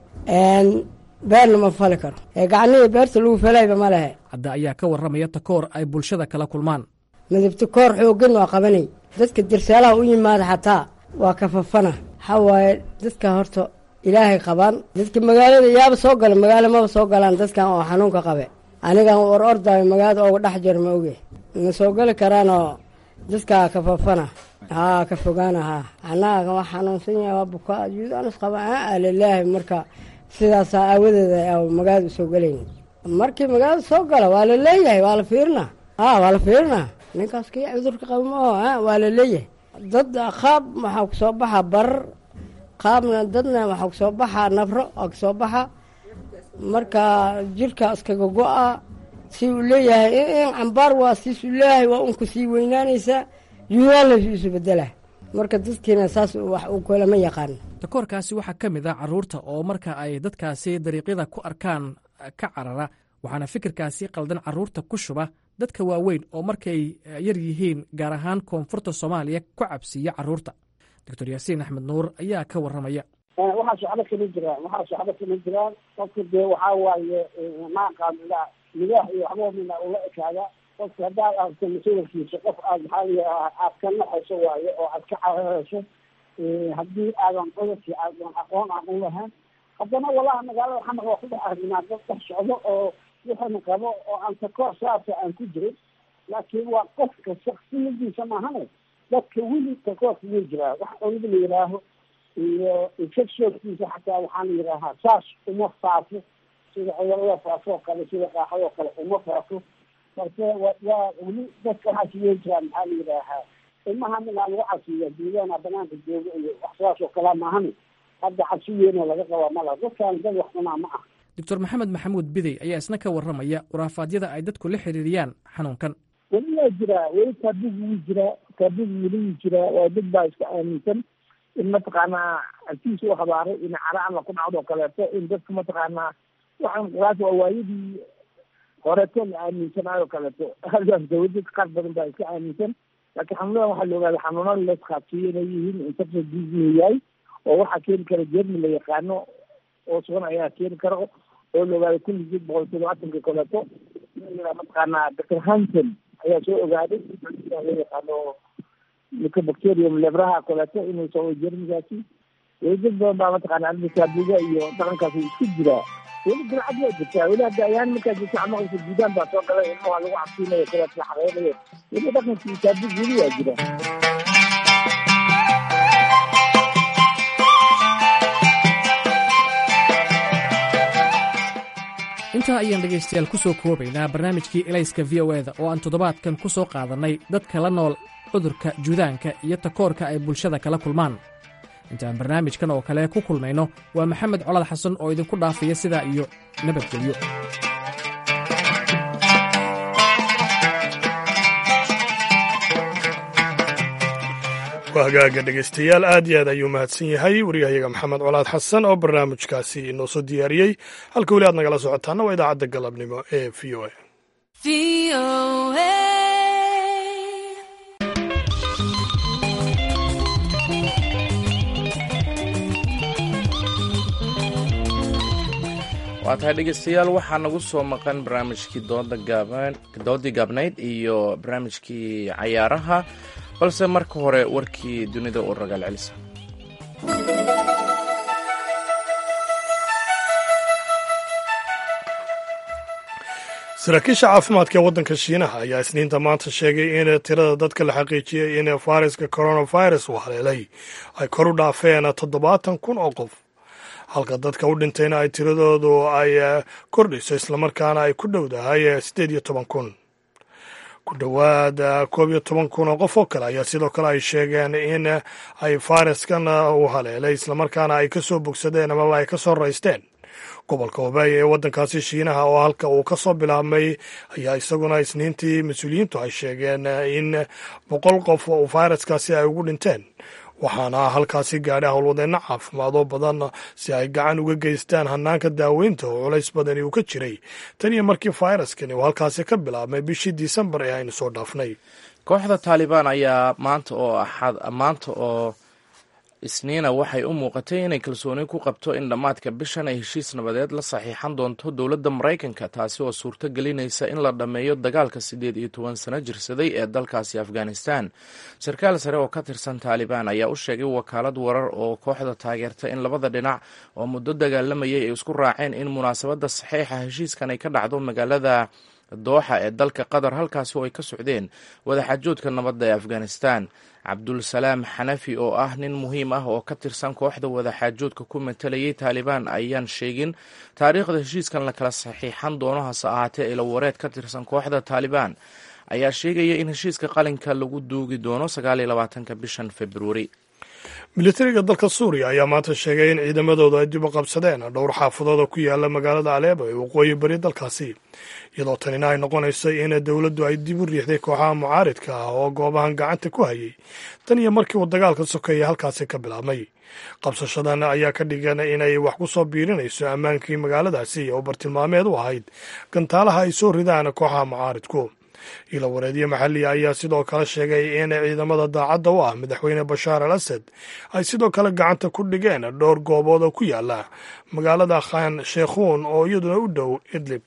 beerna ma fali karo ee gacnihii beerta lagu falayba ma lehe. hadda ayaa ka warramaya takoor ay bulshada kala kulmaan midabta koor xooggan waa qabanay dadka dirsaalaha u yimaada xataa waa kafafana waxaa waaye dadka horta ilaahay qabaan dadka magaalada yaaba soo gala magaalo maba soo galaan dadkan oo xanuunka qabe anigan war ordaayo magaalada ooga dhex jir ma oge ma soo gali karaanoo dadka kafafana haa ka fogaana haa anaaga wax xanuunsan yahay waa bukaa juudaanus qaba aa lilaahi marka sidaasaa aawadeeda magaalada usoo galayn markii magaalada soo gala waa la leeyahay waa la fiirina haa waa la fiirina ninkaas kii cudurka qaba ma oo waa la leeyahay dad qaab waxaa ku soo baxa barar qaabna dadna waxaa ku soo baxaa nabro waa ku soo baxa marka jirka iskaga go-a si uu leeyahay in cambaar waa siisuu leeyahay waa unku sii weynaanaysaa yuudaanla isu bedela marka dadkiina saas wax uu kalama yaqaan. takoorkaasi waxaa ka mid ah carruurta oo marka ay dadkaasi dariiqyada ku arkaan ka carara waxaana fikirkaasi qaldan carruurta ku shuba dadka waaweyn oo markay yar yihiin gaar ahaan koonfurta soomaaliya ku cabsiiya carruurta. doctor yaasiin axmed nuur ayaa ka warramaya. waxaa socdo kama jiraan waxaa socdo kama jiraan qofka dee waxaa waaye maaqaamila midaah iyo waxba mina ula ekaada qofka haddaad aragto mas-uulkiisa qof aad maxaa aad ka naxayso waaye oo aad ka cararayso haddii aadan cudurkii aadan aqoon aan u lahayn haddana walaha magaalada xamar waa ku dhex arginaa dad dhex socdo oo wuxuuna qabo oo aan takoor saasa aan ku jirin laakiin waa qofka shaksiyadiisa maahane dadka weli takoorka wuu jiraa wax cunida la yidhaaho iyo infectionkiisa xataa waxaa la yidhaahaa saas uma faafo sida cudurada faafo oo kale sida qaaxada oo kale uma faafo marka waa weli dadka waxaa siiyeen jiraan maxaa la yidhaahaa ilmaha minaa lagu casiiya duudaana banaanka jooga iyo wax sidaas oo kalea maahane hadda casiyeeno laga qabaa mala dadkaan dad wax cunaa ma ah. doctor maxamed maxamuud bidey ayaa isna ka warramaya khuraafadyada ay dadku la xiriiriyaan xanuunkan. weli waa jiraa weli taabigi wuu jiraa taabigi weli wuu jiraa waa dad baa iska aaminsan in mataqaanaa agtiisa u habaaray in cara alla ku dhacdo oo kaleeto in dadka mataqaanaa waxaan khuraas waa waayadii horeeto la aaminsanaayo o kaleeto halkaas dawladad qaar badan baa iska aaminsan laakiin xanuunadan waxaa la ogaada xanuunada la isqaadsiiyo inay yihiin infection disease yahay oo waxaa keeni kara jermi la yaqaano oo sugan ayaa keeni kara oo la ogaada kun iyo sideed boqol todobaatanka kaleeto mataqaanaa doctor hanson ayaa soo ogaaday la yaqaano mycobacterium lebraha kaleeto inuu soo jermigaasi weli dad badan baa mataqaana arintaabuga iyo dhaqankaas isku jiraa weli dilcad waa jirtaa weli hadda ayaan markaa jirta amaqaysa guudaan baa soo galay ilmaha lagu cabsiinayo kaleeto la xaqeynayo weli dhaqankii taabug weli waa jira. intaa ayaan dhegaystayaal ku soo koobaynaa barnaamijkii elayska v o eda oo aan toddobaadkan ku soo qaadannay dadka la nool cudurka juudaanka iyo takoorka ay bulshada kala kulmaan. intaan barnaamijkan oo kale ku kulmayno waa maxamed colad xasan oo idinku dhaafaya sidaa iyo nabadgelyo. waa hagaaga dhegaystayaal aad iyo aad ayuu mahadsan yahay wariyahayaga maxamed colaad xasan oo barnaamijkaasi inoo soo diyaariyey halka weli aad nagala socotaana waa idaacadda galabnimo ee v o a waa tahay dhegeystayaal waxaa nagu soo maqan barnaamijkii doodii gaabnayd iyo barnaamijkii cayaaraha balse marka hore warkii dunida oo ragaal celisa. saraakiisha caafimaadka ee waddanka shiinaha ayaa isniinta maanta sheegay in tirada dadka la xaqiijiyey in fayraska coronavirus uu haleelay ay kor u dhaafeen toddobaatan kun oo qof, halka dadka u dhintayna ay tiradoodu ay kordhayso islamarkaana ay ku dhowdahay siddeed iyo toban kun. ku dhowaad koob iyo toban kun oo qof oo kale ayaa sidoo kale ay sheegeen in ay fayraskan u haleelay islamarkaana ay ka soo bogsadeen amaba ay ka soo raysteen. gobolka Hubei ee waddankaasi Shiinaha oo halka uu ka soo bilaabmay ayaa isaguna isniintii mas-uuliyiintu ay sheegeen in boqol qof oo fayraskaasi ay ugu dhinteen, waxaana halkaasi gaadhay howlwadeenno caafimaad oo badan si ay gacan uga geystaan hanaanka daaweynta oo culays badani uu ka jiray tan iyo markii fayraskani uu halkaasi ka bilaabmay bishii Disembar ee aynu soo dhaafnay. kooxda Taliban ayaa maanta oo axad maanta oo isniina waxay u muuqatay inay kalsooni ku qabto in dhammaadka bishan ay heshiis nabadeed la saxiixan doonto dowladda Maraykanka, taasi oo suurto gelinaysa in la dhammeeyo dagaalka siddeed iyo toban sano jirsaday ee dalkaasi Afghanistan. sarkaal sare oo ka tirsan Taliban ayaa u sheegay wakaalad warar oo kooxda taageerta in labada dhinac oo muddo dagaalamayay ay isku raaceen in munaasabadda saxiixa heshiiskan ay ka dhacdo magaalada Dooxa ee dalka Qatar, halkaasi oo ay ka socdeen wadaxaajoodka nabadda ee Afghanistan. cabdulsalaam xanafi oo ah nin muhiim ah oo ka tirsan kooxda wadaxaajoodka ku matalayay Taliban ayaan sheegin taariikhda heshiiskan la kala saxiixan doono, hase ahaatee ilo wareed ka tirsan kooxda Taliban ayaa sheegaya in heshiiska qalinka lagu duugi doono sagaal iyo labaatanka bishan Februari. militariga dalka Suuriya ayaa maanta sheegay in ciidamadoodu ay dib u qabsadeen dhowr xaafadood oo ku yaala magaalada Aleppo ee waqooyi bari dalkaasi, iyadoo tanina ay noqonayso in dowladdu ay dib u riixday kooxaha mucaaridka ah oo goobahan gacanta ku hayay tan iyo markii uu dagaalka sokeeye halkaasi ka bilaabmay. qabsashadan ayaa ka dhigan inay wax ku soo biirinayso ammaankii magaaladaasi oo bartilmaameed u ahayd gantaalaha ay soo ridaan kooxaha mucaaridku. ilo wareedyo maxalli ayaa sidoo kale sheegay in ciidamada daacadda u ah madaxweyne Bashaar al-Assad ay sidoo kale gacanta ku dhigeen dhowr goobood oo ku yaala magaalada Khan Sheikhoun oo iyaduna u dhow Idlib.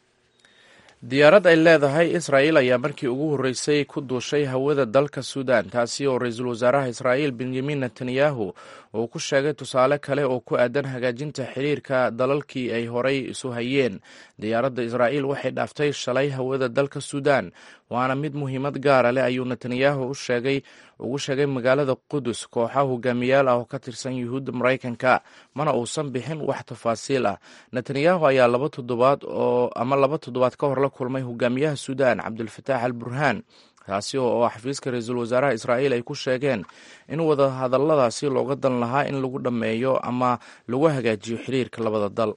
diyaarad ay leedahay Israa'iil ayaa markii ugu horreysay ku duushay hawada dalka Suudaan, taasi oo ra-iisul wasaaraha Israa'iil Benjamin Netanyahu uu ku sheegay tusaale kale oo ku aadan hagaajinta xiriirka dalalkii ay horay isu hayeen. diyaaradda Israa'iil waxay dhaaftay shalay hawada dalka Suudaan, waana mid muhiimad gaara leh, ayuu Netanyahu u sheegay ugu sheegay magaalada Qudus kooxaha hogaamiyaal ah oo ka tirsan yuhuudda Maraykanka, mana uusan bixin wax tafaasiil ah. Netanyahu ayaa laba toddobaad oo ama laba toddobaad ka hor la kulmay hogaamiyaha Suudaan Cabdulfataax al-Burhaan, taasi oo xafiiska ra-iisul wasaaraha Israa'iil ay ku sheegeen in wada hadalladaasi looga dan lahaa in lagu dhammeeyo ama lagu hagaajiyo xiriirka labada dal.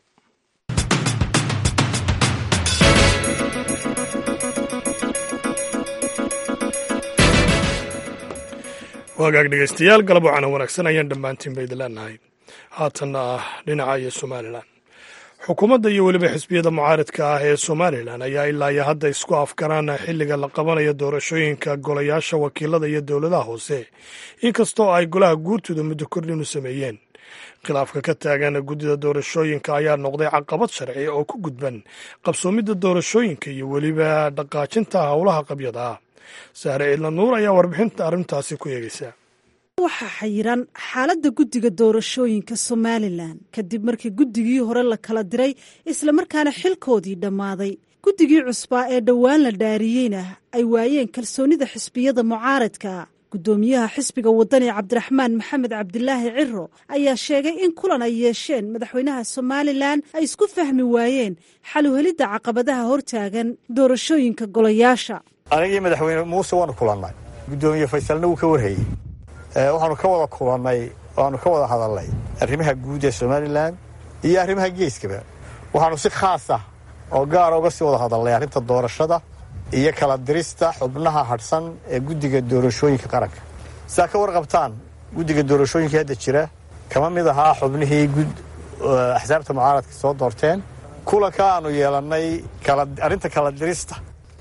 waagaag dhegaystayaal galab wacana wanaagsan ayaan dhammaantiin ba idin leenahay. haatanna ah dhinaca iyo Somalilan. xukuumadda iyo weliba xisbiyada mucaaridka ah ee Somalilan ayaa ilaa iyo hadda isku afgaraan xilliga la qabanayo doorashooyinka golayaasha wakiilada iyo dowladaha hoose, inkastoo ay golaha guurtooda muddo kordhin u sameeyeen. khilaafka ka taagan guddida doorashooyinka ayaa noqday caqabad sharci oo ku gudban qabsoomidda doorashooyinka iyo weliba dhaqaajinta howlaha qabyada ah. Sahre Ciidla Nuur ayaa warbixinta arrintaasi ku eegaysa. waxaa xayiran xaaladda guddiga doorashooyinka Somalilan kadib markii guddigii hore la kala diray islamarkaana xilkoodii dhammaaday. guddigii cusbaa ee dhowaan la dhaariyeyna ay waayeen kalsoonida xisbiyada mucaaradka. guddoomiyaha xisbiga wadani Cabdiraxmaan Maxamed Cabdilaahi Ciro ayaa sheegay in kulan ay yeesheen madaxweynaha Somalilan ay isku fahmi waayeen xal u helidda caqabadaha hortaagan doorashooyinka golayaasha. anigii madaxweyne muuse waanu kulannay, guddoomiye Faysalna wuu ka warhayey. waxaanu ka wada kulannay waanu ka wada hadalnay arrimaha guud ee Somalilan iyo arrimaha geeskaba. waxaanu si khaas ah oo gaar uga sii wada hadalnay arrinta doorashada iyo kala dirista xubnaha hadhsan ee guddiga doorashooyinka qaranka. sidaa ka warqabtaan guddiga doorashooyinka hadda jira kama mid ahaa xubnihii gud axsaabta mucaaradka soo doorteen kulanka aanu yeelannay arrinta kala dirista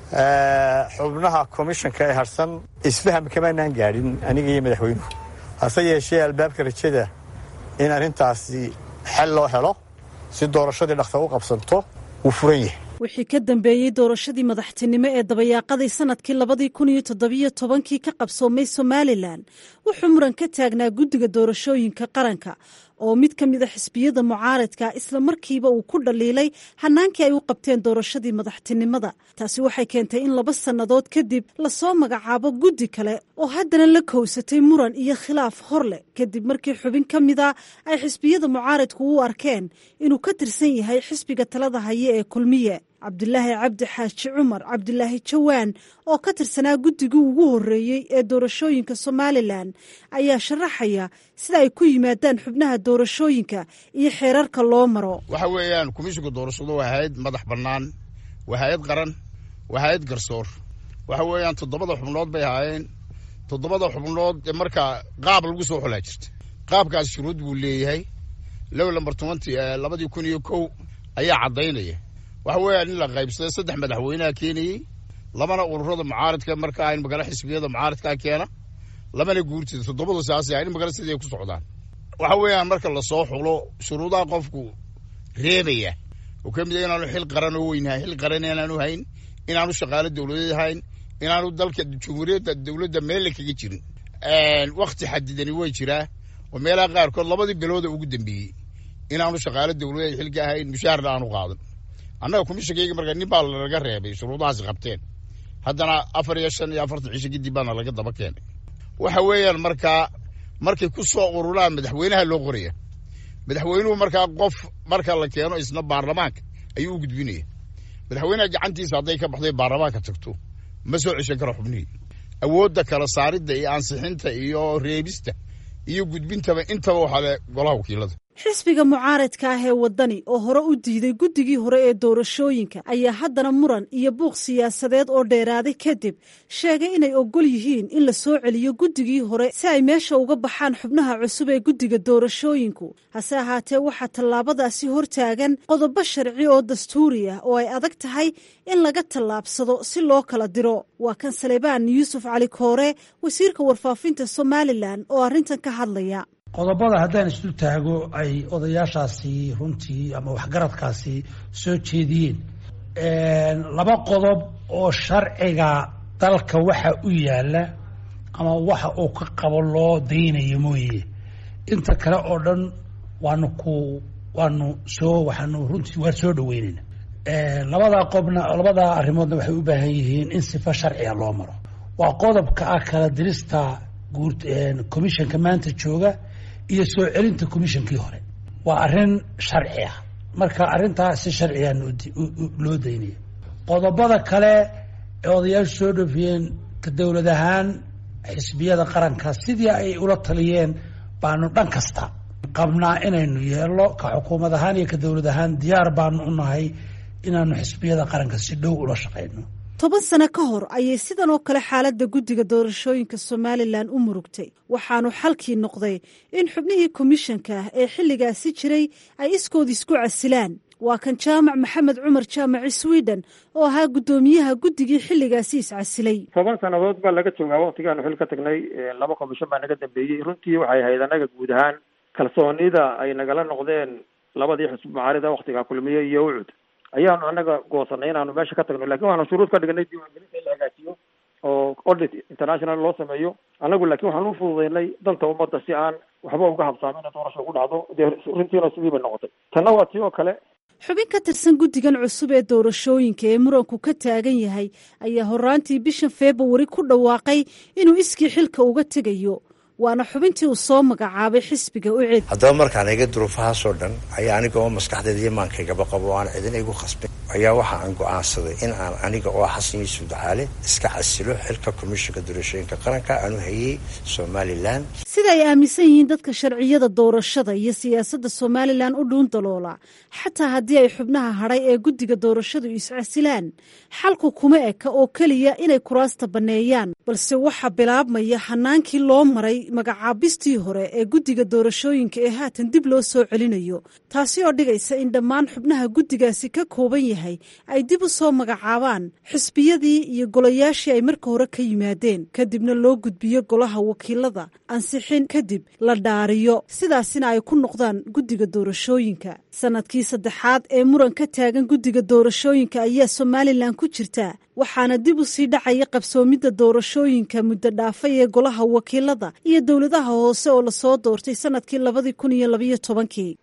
xubnaha komishanka ee harsan isfaham kamaanaan gaadhin aniga iyo madaxweynuhu hase yeeshee albaabka rajada in arrintaasi xal loo helo si doorashadii dhaqsa u qabsanto wuu furan yahay wixii ka dambeeyey doorashadii madaxtinimo ee dabayaaqadii sanadkii labadii kun iyo toddobiyo tobankii ka qabsoomay somalilan wuxuu muran ka taagnaa guddiga doorashooyinka qaranka oo mid ka mid a xisbiyada mucaaradka isla markiiba uu ku dhaliilay hanaankii ay u qabteen doorashadii madaxtinimada taasi waxay keentay in laba sannadood kadib lasoo magacaabo guddi kale oo haddana la kowsatay muran iyo khilaaf hor leh kadib markii xubin ka mid a ay xisbiyada mucaaradku u arkeen inuu ka tirsan yahay xisbiga talada haye ee kulmiye cabdilaahi cabdi xaaji cumar cabdilaahi jawaan oo ka tirsanaa guddigii ugu horreeyey ee doorashooyinka somalilan ayaa sharaxaya sida ay ku yimaadaan xubnaha doorashooyinka iyo xeerarka loo maro waxa weeyaan komishinka doorashadu waa hay-ad madax bannaan waa hay-ad qaran waa hay-ad garsoor waxa weeyaan toddobada xubnood bay ahaayeen toddobada xubnood ee markaa qaab lagu soo xulaa jirta qaabkaas shuruud buu leeyahay low lambar tobantii labadii kun iyo kow ayaa caddaynaya waxa weeyaan in la qaybsaday saddex madaxweyneha keenayey labana ururada mucaaradka markaa in magala xisbiyada mucaaradkaa keena labana guurtida toddobadu saas in magala sidii ay ku socdaan waxa weeyaan marka lasoo xulo shuruudaha qofku reebaya oo ka mid a inaanu xil qaran oo weyn hayn xil qaran inaanu hayn inaanu shaqaalo dowladeed hayn inaanu dalka jumhuuriyadda dowladda meel kaga jirin wakti xadidani way jiraa oo meelaha qaarkood labadii bilooda ugu dambeeyey inaanu shaqaalo dowladeed xilka ahayn mushaharna aanu qaadan annaga komishinkayga markaa nin baa laga reebay shuruudahaasi qabteen haddana afar iyo shan iyo afartan cisho kadib baana laga daba keenay waxa weeyaan markaa markay ku soo ururaan madaxweynaha loo qoraya madaxweynuhu markaa qof marka la keeno isna baarlamaanka ayuu u gudbinaya madaxweynaha gacantiisa hadday ka baxday baarlamaanka tagto ma soo ceshan karo xubnihii awoodda kala saaridda iyo ansixinta iyo reebista iyo gudbintaba intaba waxaa le golaha wakiilada xisbiga mucaaradka ah ee waddani oo hore u diiday guddigii hore ee doorashooyinka ayaa haddana muran iyo buuq siyaasadeed oo dheeraaday kadib sheegay inay ogol yihiin in la soo celiyo guddigii hore si ay meesha uga baxaan xubnaha cusub ee guddiga doorashooyinku hase ahaatee waxaa tallaabadaasi hortaagan qodobo sharci oo dastuuri ah oo ay adag tahay in laga tallaabsado si loo kala diro waa kan salebaan yuusuf cali koore wasiirka warfaafinta somalilan oo arrintan ka hadlaya qodobada haddaan isu taago ay odayaashaasi runtii ama waxgaradkaasi soo jeediyeen laba qodob oo sharciga dalka waxa u yaala ama waxa uu ka qabo loo daynayo mooye inta kale oo dhan waanu ku waanu soo waxaanu runtii waa soo dhaweynayna labadaa qobna labadaa arrimoodna waxay u baahan yihiin in sifa sharciga loo maro waa qodobka ah kala dirista guud commissionka maanta jooga iyo soo celinta commissionkii hore waa arrin sharci ah marka arrintaa si sharciga loo daynaya qodobada kale ee odayaashu soo dhofiyeen ka dowlad ahaan xisbiyada qaranka sidii ay ula taliyeen baanu dhan kasta qabnaa inaynu yeelno ka xukuumad ahaan iyo ka dowlad ahaan diyaar baanu u nahay inaanu xisbiyada qaranka si dhow ula shaqayno toban sano ka hor ayay sidan oo kale xaaladda guddiga doorashooyinka somalilan u murugtay waxaanu xalkii noqday in xubnihii komishanka ah ee xilligaasi jiray ay iskoodi isku casilaan waa kan jaamac maxamed cumar jaamaci sweden oo ahaa guddoomiyaha guddigii xilligaasi iscasilay toban sannadood baa laga joogaa waktigaanu xil ka tagnay laba komishan baa naga dambeeyey runtii waxay ahayd annaga guud ahaan kalsoonida ay nagala noqdeen labadii xusub mucaarida waktigaa kulmiye iyo ucud ayaanu anaga goosanay inaanu meesha ka tagno lakin waxaanu shuruud ka dhiganay diiwaangelinta in la hagaajiyo oo audit international loo sameeyo anagu laakiin waxaan u fududeynay danta ummadda si aan waxba uga habsaamin in doorasho ugu dhacdo dee runtiina sidii bay noqotay tanna waa tii oo kale xubin ka tirsan guddigan cusub ee doorashooyinka ee muranku ka taagan yahay ayaa horaantii bishan februari ku dhawaaqay inuu iskii xilka uga tegayo waana xubintii uu soo magacaabay xisbiga ucid haddaba markaan eega duruufahaasoo dhan ayaa aniga oo maskaxdeeda iyo maankaygaba qabo o aan cidina igu khasbin ayaa waxa aan go'aansaday in aan aniga oo xasan yuusuf ducaale iska casilo xilka komishinka doorashooyinka qaranka aanu hayey somalilan sida ay aaminsan yihiin dadka sharciyada doorashada iyo siyaasadda somalilan u dhuun daloola xataa haddii ay xubnaha hadhay ee guddiga doorashadu iscasilaan xalku kuma eka oo keliya inay kuraasta banneeyaan balse waxaa bilaabmaya hanaankii loo maray magacaabistii hore ee guddiga doorashooyinka ee haatan dib loo soo celinayo taasi oo dhigaysa in dhammaan xubnaha guddigaasi ka kooban yahay ay dib u soo magacaabaan xisbiyadii iyo golayaashii ay marka hore ka yimaadeen kadibna loo gudbiyo golaha wakiilada ansixin kadib la dhaariyo sidaasina ay ku noqdaan guddiga doorashooyinka sanadkii saddexaad ee muran ka taagan guddiga doorashooyinka ayaa somalilan ku jirta waxaana dib u sii dhacaya qabsoomidda doorashooyinka muddo dhaafay ee golaha wakiilada iyo dowladaha hoose oo lasoo doortay sanadkii labadii kun iyo labayo tobankii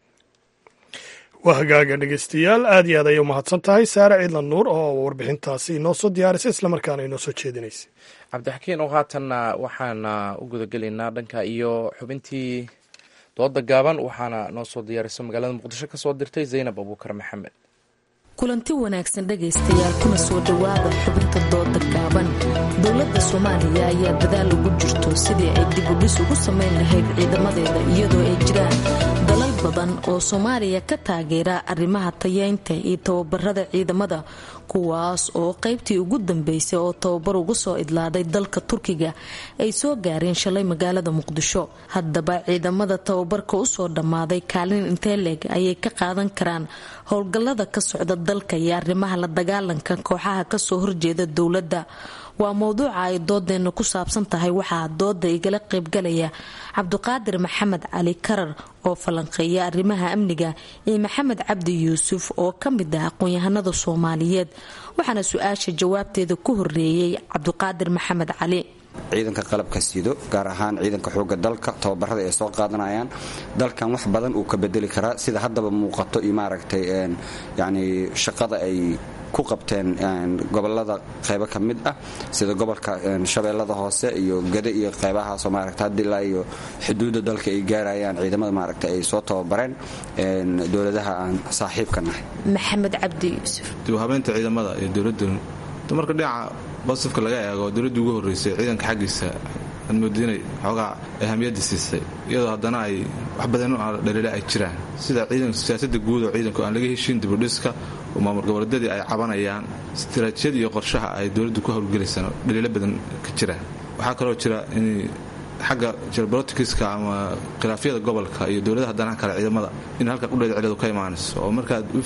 waa hagaaga dhegeystayaal aad iyo aad ayay umahadsan tahay saare ciidlan nuur oo warbixintaasi inoo soo diyaarisay islamarkaana inoo soo jeedinaysay cabdixakiin oo haatanna waxaana u gudagelaynaa dhanka iyo xubintii dooda gaaban waxaana noo soo diyaarisay magaalada muqdisho ka soo dirtay zaynab abuukar maxamed kulanti wanaagsan dhegaystayaal kuna soo dhowaada xubinta dooda gaaban dowladda soomaaliya ayaa dadaal ugu jirto sidii ay dib u dhis ugu samayn lahayd ciidamadeeda iyadoo ay jiraan dalal badan oo soomaaliya ka taageera arrimaha tayeynta iyo tababarada ciidamada kuwaas oo qaybtii ugu dambeysay oo tababar ugu soo idlaaday dalka turkiga ay soo gaareen shalay magaalada muqdisho haddaba ciidamada tababarka usoo dhammaaday kaalin intee leeg ayay ka qaadan karaan howlgallada ka socda dalka iyo arrimaha la dagaalanka kooxaha kasoo horjeeda dowladda waa mowduuca ay doodeenna ku saabsan tahay waxaa dooda igala qaybgalaya cabdiqaadir maxamed cali karar oo falanqeeya arrimaha amniga iyo maxamed cabdi yuusuf oo ka mid ah aqoon-yahanada soomaaliyeed waxaana su-aasha jawaabteeda ku horeeyey cabdiqaadir maxamed cali ciidanka qalabka sido gaar ahaan ciidanka xooga dalka tababarada ay soo qaadanayaan dalkan wax badan uu ka bedeli karaa sida haddaba muuqato iyo maaragtay yani shaqada ay ku qabteen gobolada qaybo ka mid ah sida gobolka shabeellada hoose iyo gade iyo qaybahaasoo maaragta hadda ilaa iyo xuduudda dalka ay gaarayaan ciidamada maaragta ay soo tababareen dowladaha aan saaxiibka nahay maxamed cabdi yuusuf dibhabeynta ciidamada iyo dowladda marka dhinaca basifka laga eego dowladda ugu horreysay ciidanka xaggiisa aad mooda inay xoogaa ahamiyadda siisay iyadoo haddana ay wax badan dhaliila ay jiraan sida siyaasadda guud oo ciidanku aan laga heshiin dibudhiska oo maamul goboleedyadii ay cabanayaan istiraatiijiyada iyo qorshaha ay dowladdu ku howlgelaysaan dhaliilo badan ka jiraan waxaa kaloo jira in xagga geopoliticska ama khilaafyada gobolka iyo dowladaha danaha kale ciidamada in halkan udheed celidu ka imaanayso oo markaad u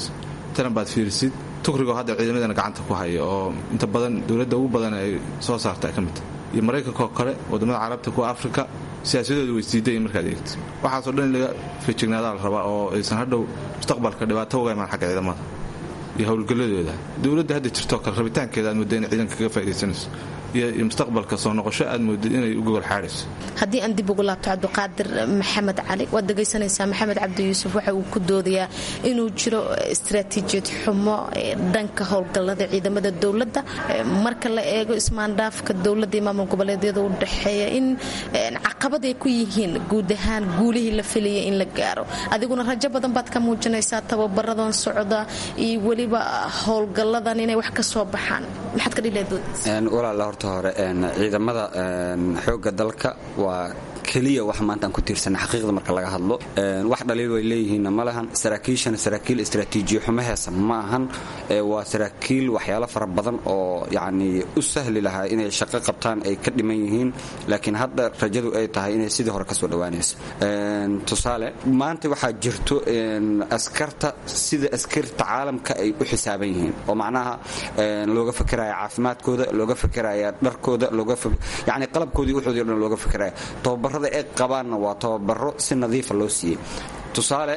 taran baad fiirisid tukrigoo hadda ciidamadana gacanta ku haya oo inta badan dowladda ugu badan ay soo saarta ay ka mid tahay iyo maraykankaoo kale wadamada carabta kuwa afrika siyaasadooda way siiday markaad eegto waxaasoo dhan in laga feejignaadaa la rabaa oo aysan hadhow mustaqbalka dhibaato uga imaan xagga ciidamada iyo howlgalladooda dowladda hadda jirtoo kale rabitaankeeda aad mooda inay ciidanka kaga faa'idaysanayso iyo mustaqbalka soo noqosho aad mooda inay u gogol xaadhayso haddii aan dib ugu laabto cabdiqaadir maxamed cali waad dhegaysanaysaa maxamed cabdi yuusuf waxa uu ku doodayaa inuu jiro istaraatiijiyad xumo dhanka howlgallada ciidamada dowladda marka la eego ismaandhaafka dowladda iyo maamul goboleedyada u dhexeeya in caqabad ay ku yihiin guud ahaan guulihii la filayay in la gaaro adiguna rajo badan baad ka muujinaysaa tababaradan socda iyo weliba howlgalladan inay wax ka soo baxaan maxaad ka dhileedoodaysa hore ciidamada xooga dalka waa keliya wax maanta aan ku tiirsanay xaqiiqda marka laga hadlo wax dhaliil way leeyihiinna ma lahan saraakiishana saraakiil istaraatiijiyo xumo heesan ma ahan waa saraakiil waxyaalo fara badan oo yacni u sahli lahaa inay shaqo qabtaan ay ka dhiman yihiin laakiin hadda rajadu ay tahay inay sidii hore ka soo dhowaanayso tusaale maanta waxaa jirto askarta sida askarta caalamka ay u xisaaban yihiin oo macnaha looga fakiraya caafimaadkooda looga fakiraya dharkooda looga yacni qalabkoodii wuxoodii o dhan looga fakiraya tababarada ay qabaanna waa tababaro si nadiifa loo siiyey tusaale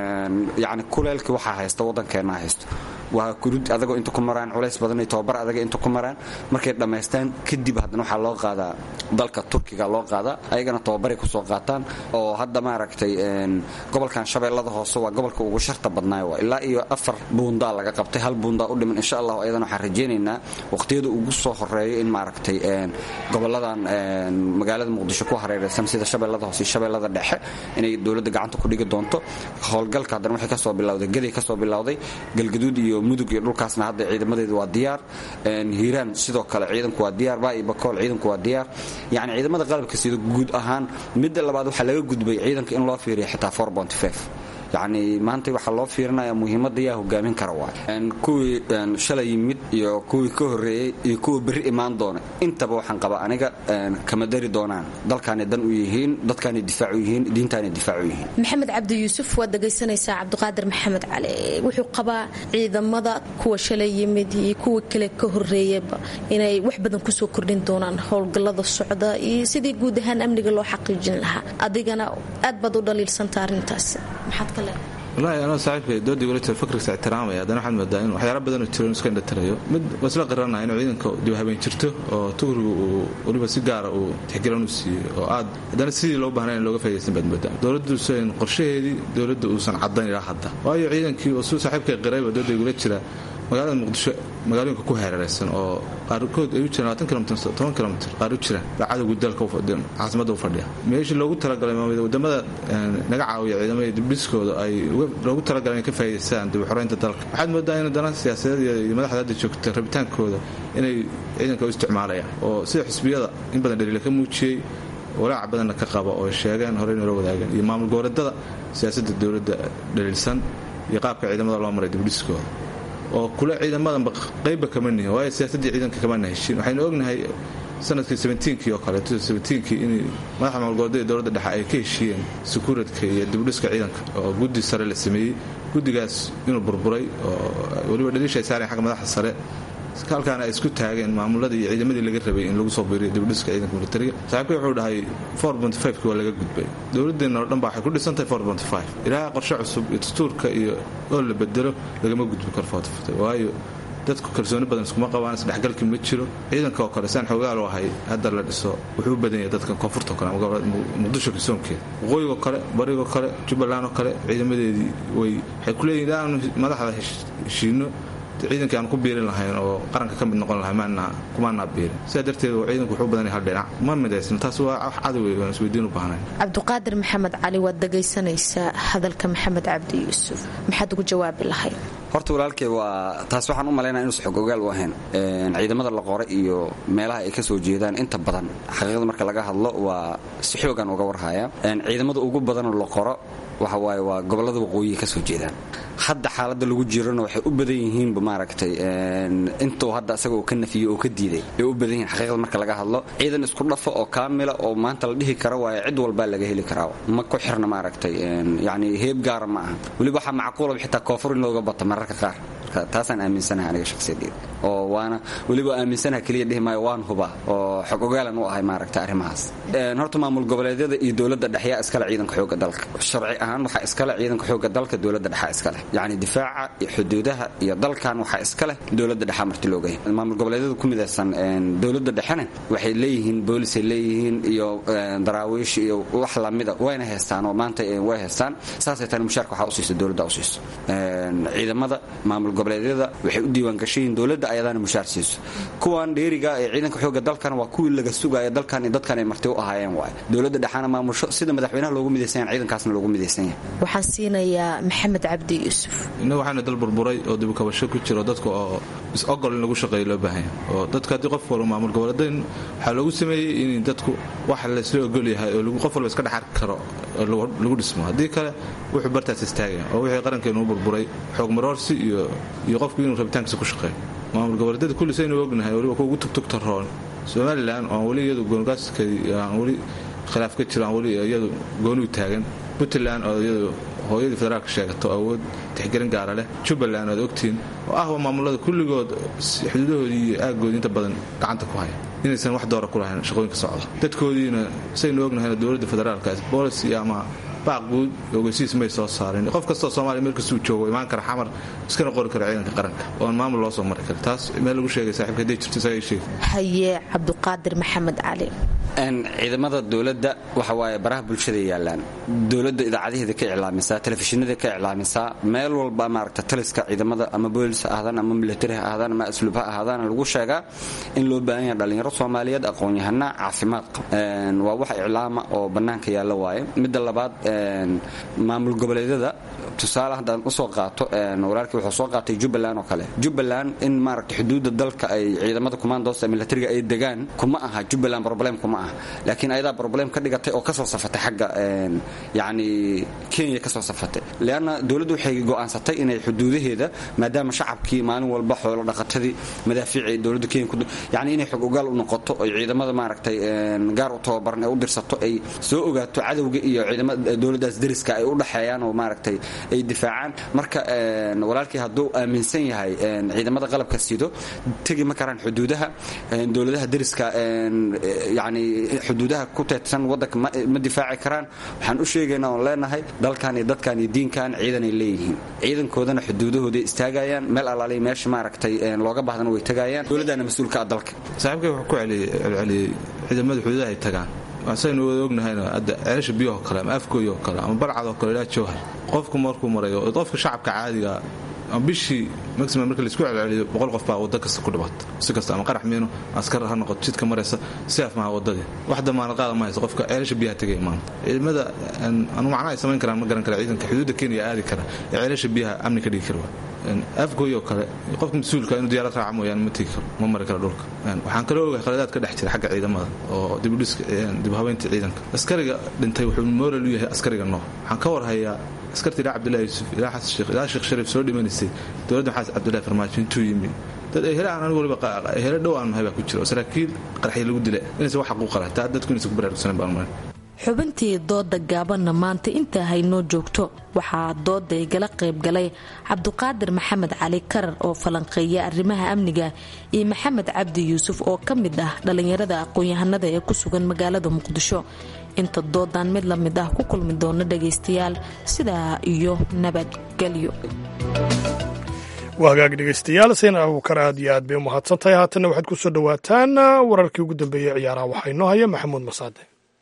yani kuleelkii waxaa haysta waddankeenna haysto waa kurud adagoo inta ku maraan culays badan iyo tababar adaga inta ku maraan markay dhammaystaan kadib haddana waxaa loo qaadaa dalka turkiga loo qaadaa ayagana tababaray kusoo qaataan oo hadda maaragtay gobolkan shabeellada hoose waa gobolka ugu sharta badnaayo waa ilaa iyo afar buundaa laga qabtay hal buundaa u dhiman insha allah ayadana waxaan rajaynaynaa waqtiyada ugu soo horeeyo in maaragtay goboladan magaalada muqdisho ku hareeraysan sida shabeellada hoose iyo shabeellada dhexe inay dowladda gacanta ku dhigi doonto howlgalka haddana waxay kasoo bilowday gaday kasoo bilowday galgaduud iyo iyo mudug iyo dhulkaasna hadda ciidamadeedu waa diyaar hiiraan sidoo kale ciidanku waa diyaar baa iyo bakool ciidanku waa diyaar yacni ciidamada qalabka sida guud ahaan midda labaad waxaa laga gudbay ciidanka in loo fiiriyo xitaa four point five yacni maanta waxaa loo fiirinaya muhiimadda yaa hogaamin kara waay kuwii shalay yimid iyo kuwii ka horreeyey iyo kuwa berri imaan doona intaba waxaan qabaa aniga kama dari doonaan dalkaanay dan u yihiin dadkaanay difaac u yihiin diintaanay difaac u yihiin maxamed cabdi yuusuf waad dhegaysanaysaa cabdiqaadir maxamed cali wuxuu qabaa ciidamada kuwa shalay yimid iyo kuwa kale ka horreeyaba inay wax badan kusoo kordhin doonaan howlgallada socda iyo sidii guud ahaan amniga loo xaqiijin lahaa adigana aad baad u dhaliilsantaa arrintaas maxaad wallaahi anoo saaxiibka doodii wali jira fikrigiisa ixtiraamaya haddana waxaad moodaa in waxyaala badan oo jiro iska indhatirayo mid waa isla qiranaya inuu ciidanka dib habeen jirto oo tuhrigu uu weliba si gaara uu tixgelin u siiyey oo aad haddana sidii loo baahnay in looga faydaysan baad moodaa dowladduusan qorshaheedii dowladda uusan caddayn ilaa hadda waayo ciidankii oo suu saaxiibka qirayba doodii wali jira magaalada muqdisho magaalooyinka ku hareeraysan oo qaarkood ay u jiraan labaatan kilomitir toban kilomitir qaar u jiraan baa cadowga dalka caasimada u fadhiya meeshii loogu talagalay wadamada naga caawiya ciidamada dibdhiskooda ay loogu talagalay inay ka faa'iidaystaan dib u xoreynta dalka waxaad moodaa in dana siyaasadeed iyo madaxda hadda joogta rabitaankooda inay ciidanka u isticmaalayaan oo sida xisbiyada in badan dhaliila ka muujiyey walaaca badanna ka qaba oo sheegeen horey nala wadaageen iyo maamul goboleedada siyaasadda dowladda dhaliilsan iyo qaabka ciidamada loo maray dibdhiskooda oo kule ciidamadanba qaybba kama nihin waayo siyaasaddii ciidanka kamana heshiin waxaynu ognahay sanadkii sebentiinkii oo kale sebentiinkii in madaxa maamulgoboleedyada dowladda dhexe ay ka heshiiyeen sekuuradka iyo dibudhiska ciidanka oo guddi sare la sameeyey guddigaas inuu burburay oo weliba dhaliisha ay saareen xagga madaxa sare halkaana ay isku taageen maamuladii iyo ciidamadii laga rabay in lagu soo biiriyo dibudhiska ciidanka militariga saaxiibka wuxuu dhahay four point five ki waa laga gudbay dowladdeena oo dhan baa waxay ku dhisantahay four point five ilaaha qorshe cusub iyo dastuurka iyo oo la bedelo lagama gudbi karo four point five waayo dadku kalsooni badan iskuma qabaan isdhexgalkii ma jiro ciidanka oo kale saan xoogaal u ahay hadda la dhiso wuxuu u badan yahay dadka koonfurta oo kale muqdisho kalsoonkeeda waqooyigoo kale barigoo kale jubbaland oo kale ciidamadeedii way waxay ku leeyihin ilaanu madaxda heshiino ciidankii aan ku biirin lahayn oo qaranka ka mid noqon lahay kumaanaa biirin sidaa darteed ciidanku wuxuu badan yahay hal dhinac ma midaysan taas waa wax cadowey waan isweydiin u baahnayn cabdiqaadir maxamed cali waad dhegaysanaysaa hadalka maxamed cabdi yuusuf maxaad ugu jawaabi lahayd horta walaalkay waa taas waxaan u malaynaya inuusan xog ogaal u ahayn ciidamada la qoray iyo meelaha ay ka soo jeedaan inta badan xaqiiqada marka laga hadlo waa si xoogan uga warhaya ciidamada ugu badanoo la qoro waxa waaye waa gobollada waqooyi ka soo jeedaan hadda xaaladda lagu jirana waxay u badan yihiinba maaragtay intuu hadda asaga uu ka nafiyey oo ka diiday ay u badan yihiin xaqiiqada marka laga hadlo ciidan isku dhafo oo kaamila oo maanta la dhihi kara waaye cid walbaa laga heli karaa ma ku xirna maaragtay yacni heeb gaara ma aha weliba waxaa macquulaba xitaa koonfur in looga bato mararka qaar taasaan aaminsanahay aniga shakhsiyadeeda oo waana weliba aaminsanaha keliya dhihi maayo waan huba oo xog ogaalan u ahay maaragta arrimahaas horta maamul goboleedyada iyo dowladda dhexyaa iskale ciidanka xoogga dalka sharci ahaan waxaa iskale ciidanka xoogga dalka dowladda dhexaa iskale yacni difaaca iyo xuduudaha iyo dalkan waxaa iskale dowladda dhexaa marti loogahay maamul goboleedyada ku midaysan dowladda dhexena waxay leeyihiin boolisay leeyihiin iyo daraawiish iyo wax lamida wayna haystaan oo maanta way haystaan saasay tani mushaarka waxaa u siiso dowladda u siiso ciidamada maamul goboleedyada waxay u diiwaan gashayiin dowladda ayadaana mushaar siiso kuwan dheeriga ee ciidanka xoogga dalkan waa kuwii laga sugaya dalkan iyo dadkan ay marti u ahaayeen waay dowladda dhexaana maamusho sida madaxweynaha loogu midaysan yahay ciidankaasna loogu midaysan yahay waxaan siinayaa maxamed cabdi yuusuf innagu waxaana dal burburay oo dib u kabasho ku jiro dadka oo is-ogol in lagu shaqeeyo loo baahan yahay oo dadka haddii qof walba maamul goboleedayn waxaa loogu sameeyey in dadku wax laysla ogol yahay oo qof walba iska dhexar karo lagu dhismo haddii kale wuxuu bartaas istaagaya oo wixii qarankeenu u burburay xoog maroorsi iyo iyo qofku inuu rabitaankiisa ku shaqeeyo maamul goboleedyada kulli saynu ognahay weliba kuwa ugu tugtugta roon somalilan oo weli iyadu goongaaskadi aan weli khilaaf ka jiro aan weli iyadu goonuu taagan puntland oo iyadu hooyadii federaalka sheegato awood tixgelin gaara leh jubbaland oad ogtihiin oo ah waa maamulada kulligood xuduudahoodii iyo aaggoodii inta badan gacanta ku haya inaysan wax doora ku lahayn shaqooyinka socda dadkoodiina saynu ognahayna dowladda federaalka boolicy ama baaq guud ogeysiis may soo saareen qof kastoo soomaaliya meel kastuu joogo imaan kara xamar iskana qori kara ciidanka qaranka oon maamul loo soo mari kara taas meel lagu sheegay saaxiibka hadday jirto isaga sheeg haye cabdiqaadir maxamed cali ciidamada dowladda waxa waaye baraha bulshada yaalaan dowladda idaacadaheeda ka iclaamisaa telefishinada ka iclaamisaa meel walba maaragta taliska ciidamada ama boolis ha ahaadaan ama militari ha ahaadaan ama asluub ha ahaadaan lagu sheegaa in loo baahan yahay dhalinyaro soomaaliyeed aqoon-yahana caafimaad qaba waa wax iclaama oo bannaanka yaalla waaye midda labaad maamul goboleedyada tusaale haddaan usoo qaato walaalkii wuxuu soo qaatay jubbaland oo kale jubbaland in maaragtay xuduudda dalka ay ciidamada commandosta militariga ay degaan kuma aha jubbaland problem kuma aha laakiin ayadaa problem ka dhigatay oo kasoo safatay xagga yacni kenya kasoo safatay leanna dowladdu waxay go'aansatay inay xuduudaheeda maadaama shacabkii maalin walba xoolo dhaqatadii madaafiicii dowladda kenya yacni inay xog ogaal u noqoto oo ciidamada maaragtay gaar u tababaran ay u dirsato ay soo ogaato cadowga iyo ciidamada dowladdaas dariska ay u dhaxeeyaan oo maaragtay ay difaacaan marka walaalkii hadduu aaminsan yahay ciidamada qalabka sido tegi ma karaan xuduudaha dowladaha dariska yacni xuduudaha ku teedsan waddanka ma difaaci karaan waxaan u sheegaynaa oon leenahay dalkan iyo dadkan iyo diinkan ciidanay leeyihiin ciidankoodana xuduudahooday istaagayaan meel allaaliya meesha maaragtay looga baahdana way tagayaan dowladdana mas-uulka ah dalka saaxiibkay wuxuu ku celceliyey ciidamada xuduudaha ay tagaan asaynu wada ognahayna hadda ceelasha biyahoo kale ama afgooy oo kale ama barcad oo kale ilaa jowhar qofku markuu marayo qofka shacabka caadiga bishii maximum marka laisku celceliyo boqol qof baa wadda kasta ku dhibato si kasta ama qarax miino askar ha noqoto jidka maraysa siaf maha waddadii wax damaanad qaada ma hayso qofka ceelasha biyaha tegaya maanta ciidamada anu macnaha ay samayn karaan ma garan kara ciidanka xuduudda kenya aadi kara ee ceelasha biyaha amni ka dhigi kara afgooy oo kale qofka mas-uulka inuu diyaarad raaca mooyaane ma tegi karo ma mari karo dhulka waxaan kaloo ogahay khaladaad ka dhex jira xagga ciidamada oo dibudhiska dibhabeynta ciidanka askariga dhintay wuxuu moral u yahay askariga noo waxaan ka warhayaa askarta ilaa cabdullahi yuusuf ilaa xasan sheekh ilaa sheekh shariif soo dhimanaysay dowladda maxamed cabdullahi farmaajo intuu yimi dad ehele aan anigu waliba ehele dhow aan nahay baa ku jira oo saraakiil qaraxii lagu dilay inaysan wax xaquuq lahayn taa dadku inaysan ku baraarugsanan baan maray xubintii dooda gaabanna maanta intaa haynoo joogto waxaa dooda igala qayb galay cabduqaadir maxamed cali karar oo falanqeeya arrimaha amniga iyo maxamed cabdi yuusuf oo ka mid ah dhallinyarada aqoon-yahanada ee ku sugan magaalada muqdisho inta doodaan mid la mid ah ku kulmi doona dhagaystayaal sidaa iyo nabadgelyo waa hagaag dhegaystayaal sayna abuukar aad iyo aad bay u mahadsan tahay haatanna waxaad ku soo dhowaataan wararkii ugu dambeeyey ciyaaraha waxaa inoo haya maxamuud masaade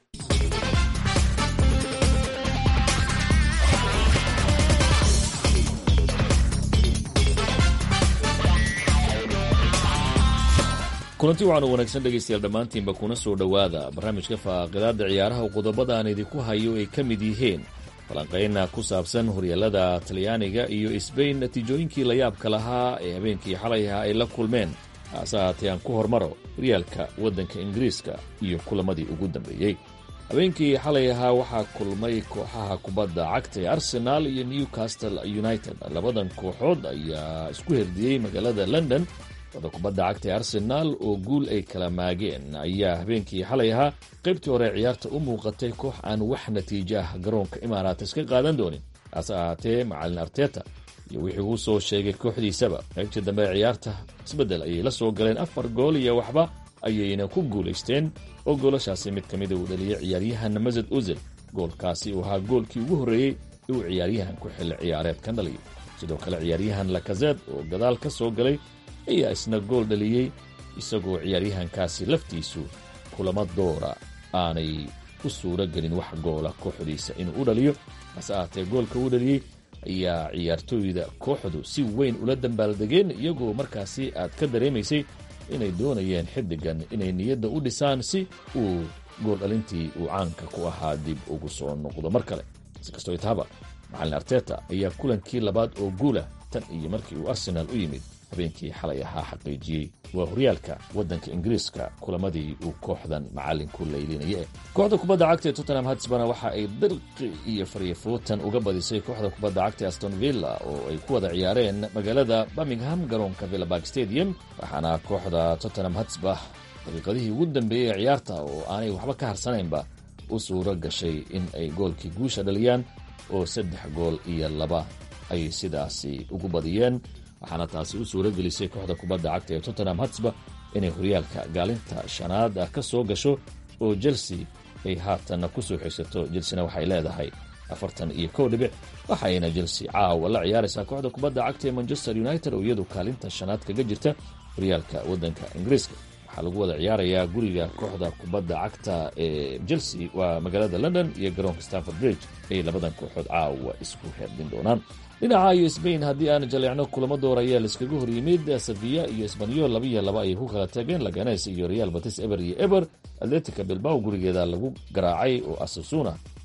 kulanti waxaanu wanaagsan dhegaystayaal dhammaantiinba kuna soo dhowaada barnaamijka faaqidaada ciyaaraha qodobada aan idinku hayo ay ka mid yihiin falanqayna ku saabsan horyaalada talyaaniga iyo sbain natiijooyinkii la yaabka lahaa ee habeenkii xalay ahaa ay la kulmeen hase haatee aan ku hormaro horyaalka waddanka ingiriiska iyo kulamadii ugu dambeeyey habeenkii xalay ahaa waxaa kulmay kooxaha kubadda cagta ee arsenaal iyo newcastle united labadan kooxood ayaa isku herdiyey magaalada london wada kubadda cagta ee arsenaal oo guul ay kala maageen ayaa habeenkii xalay ahaa qaybtii hore ciyaarta u muuqatay koox aan wax natiijo ah garoonka imaarates ka qaadan doonin hase ahaatee macalin arteta iyo wixii uu soo sheegay kooxdiisaba qaybtii dambe ee ciyaarta isbeddel ayay la soo galeen afar gool iyo waxba ayayna ku guulaysteen oo goolashaasi mid ka mida uu dhaliyay ciyaaryahan masad uzil goolkaasi uu ahaa goolkii ugu horreeyey uu ciyaaryahan ku xilli ciyaareedkan dhaliyo sidoo kale ciyaaryahan lakazed oo gadaal ka soo galay ayaa isna gool dhaliyey isagoo ciyaaryahankaasi laftiisu kulamo doora aanay u suuro gelin wax goola kooxdiisa inuu u dhaliyo hase ahaatee goolka uu dhaliyey ayaa ciyaartooyda kooxdu si weyn ula dambaaldegeen iyagoo markaasi aad ka dareemaysay inay doonayeen xiddigan inay niyadda u dhisaan si uu gool dhalintii uu caanka ku ahaa dib ugu soo noqdo mar kale si kastoo itaaba macalin arteta ayaa kulankii labaad oo guula tan iyo markii uu arsenaal u yimid habeenkii xalay ahaa xaqiijiyey waa horyaalka waddanka ingiriiska kulamadii uu kooxdan macallinku laylinaya kooxda kubadda cagta ee tottenham hatsbana waxa ay dirqi iyo faryafootan uga badisay kooxda kubadda cagta ee aston villa oo ay ku wada ciyaareen magaalada birmingham garoonka villapark stadium waxaana kooxda tottenham hatsbah daqiiqadihii ugu dambeeyey ee ciyaarta oo aanay waxba ka harsanaynba u suuro gashay in ay goolkii guusha dhaliyaan oo saddex gool iyo laba ay sidaasi ugu badiyeen waxaana taasi u suuro gelisay kooxda kubadda cagta ee tottenham hatsba inay horyaalka gaalinta shanaad ah ka soo gasho oo chelsea ay haatanna ku soo xigsato chelsena waxay leedahay afartan iyo kow dhibic waxayna chelsea caawa la ciyaaraysaa kooxda kubadda cagta ee manchester united oo iyadu kaalinta shanaad kaga jirta horyaalka waddanka ingiriiska waxaa lagu wada ciyaarayaa guriga kooxda kubadda cagta ee chelsea waa magaalada london iyo garoonka stamford bridge ay labadan kooxood caawa isku herdin doonaan dhinaca iyo sbain haddii aan jaleecno kulamo door ayaa laiskaga hor yimid sevilla iyo esbanyol labiyo laba ayay ku kala tageen laganes iyo real batis eber iyo eber atletica bilbao gurigeeda lagu garaacay oo asasuna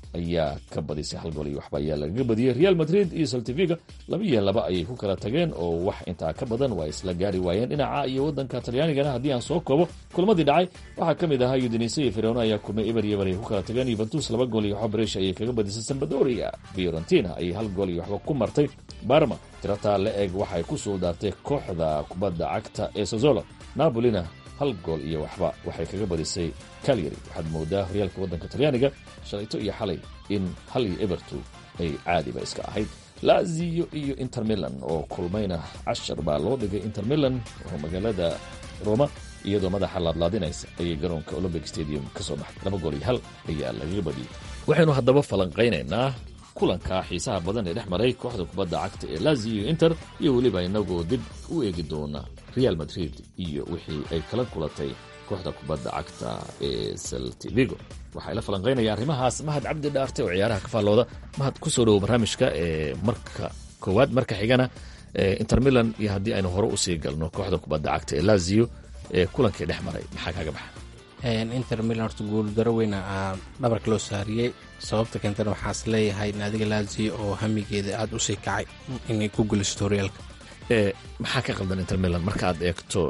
ayaa ka badisay hal gool iyo waxba ayaa lagaga badiyey. Real Madrid iyo Celta Vigo laba iyo laba ayay ku kala tageen oo wax intaa ka badan waa isla gaari waayeen. Dhinaca iyo wadanka Talyaanigana haddii aan soo koobo kulmadii dhacay waxaa ka mid ahaa Udinese iyo Verona ayaa kulmay eber iyo eber ay ku kala tageen. Juventus laba gool iyo waxba Brescia ayay kaga badisay Sampdoria. Fiorentina ayay hal gool iyo waxba ku martay Parma. Tirata la eeg waxay ku soo daartay kooxda kubadda cagta ee Sassuolo. Napolina hal gool iyo waxba waxay kaga badisay Cagliari. waxaad moodaa horyaalka waddanka Talyaaniga shalayto iyo xalay in hal iyo ebertu ay caadiba iska ahayd. Lazio iyo Inter Milan oo kulmayna cashar baa loo dhigay. Inter Milan oo magaalada Roma iyadoo madaxa laadlaadinaysa ayay garoonka Olympic Stadium ka soo baxday. laba gool iyo hal ayaa lagaga badiyey. waxaynu haddaba falanqaynaynaa kulanka xiisaha badan ee dhex maray kooxda kubadda cagta ee Lazio iyo Inter iyo weliba inagoo dib u eegi doona Real Madrid iyo wixii ay kala kulatay kooxda kubadda cagta ee Celta Vigo. waxay la falanqaynayaan arrimahaas Mahad Cabdi Dhaarte oo ciyaaraha ka faallooda. Mahad, ku soo dhowo barnaamijka ee marka koowaad. marka xigana Inter Milan iyo haddii aynu hore usii galno kooxda kubadda cagta ee Lazio ee kulankii dhex maray maxaa kaga baxa? Inter Milan horta guuldaro weyn aa dhabarka loo saariyey. sababta keentana waxaas leeyahay naadiga Lazio oo hamigeeda aad usii kacay inay ku guulaysato horyaalka. maxaa ka qaldan Inter Milan markaad eegto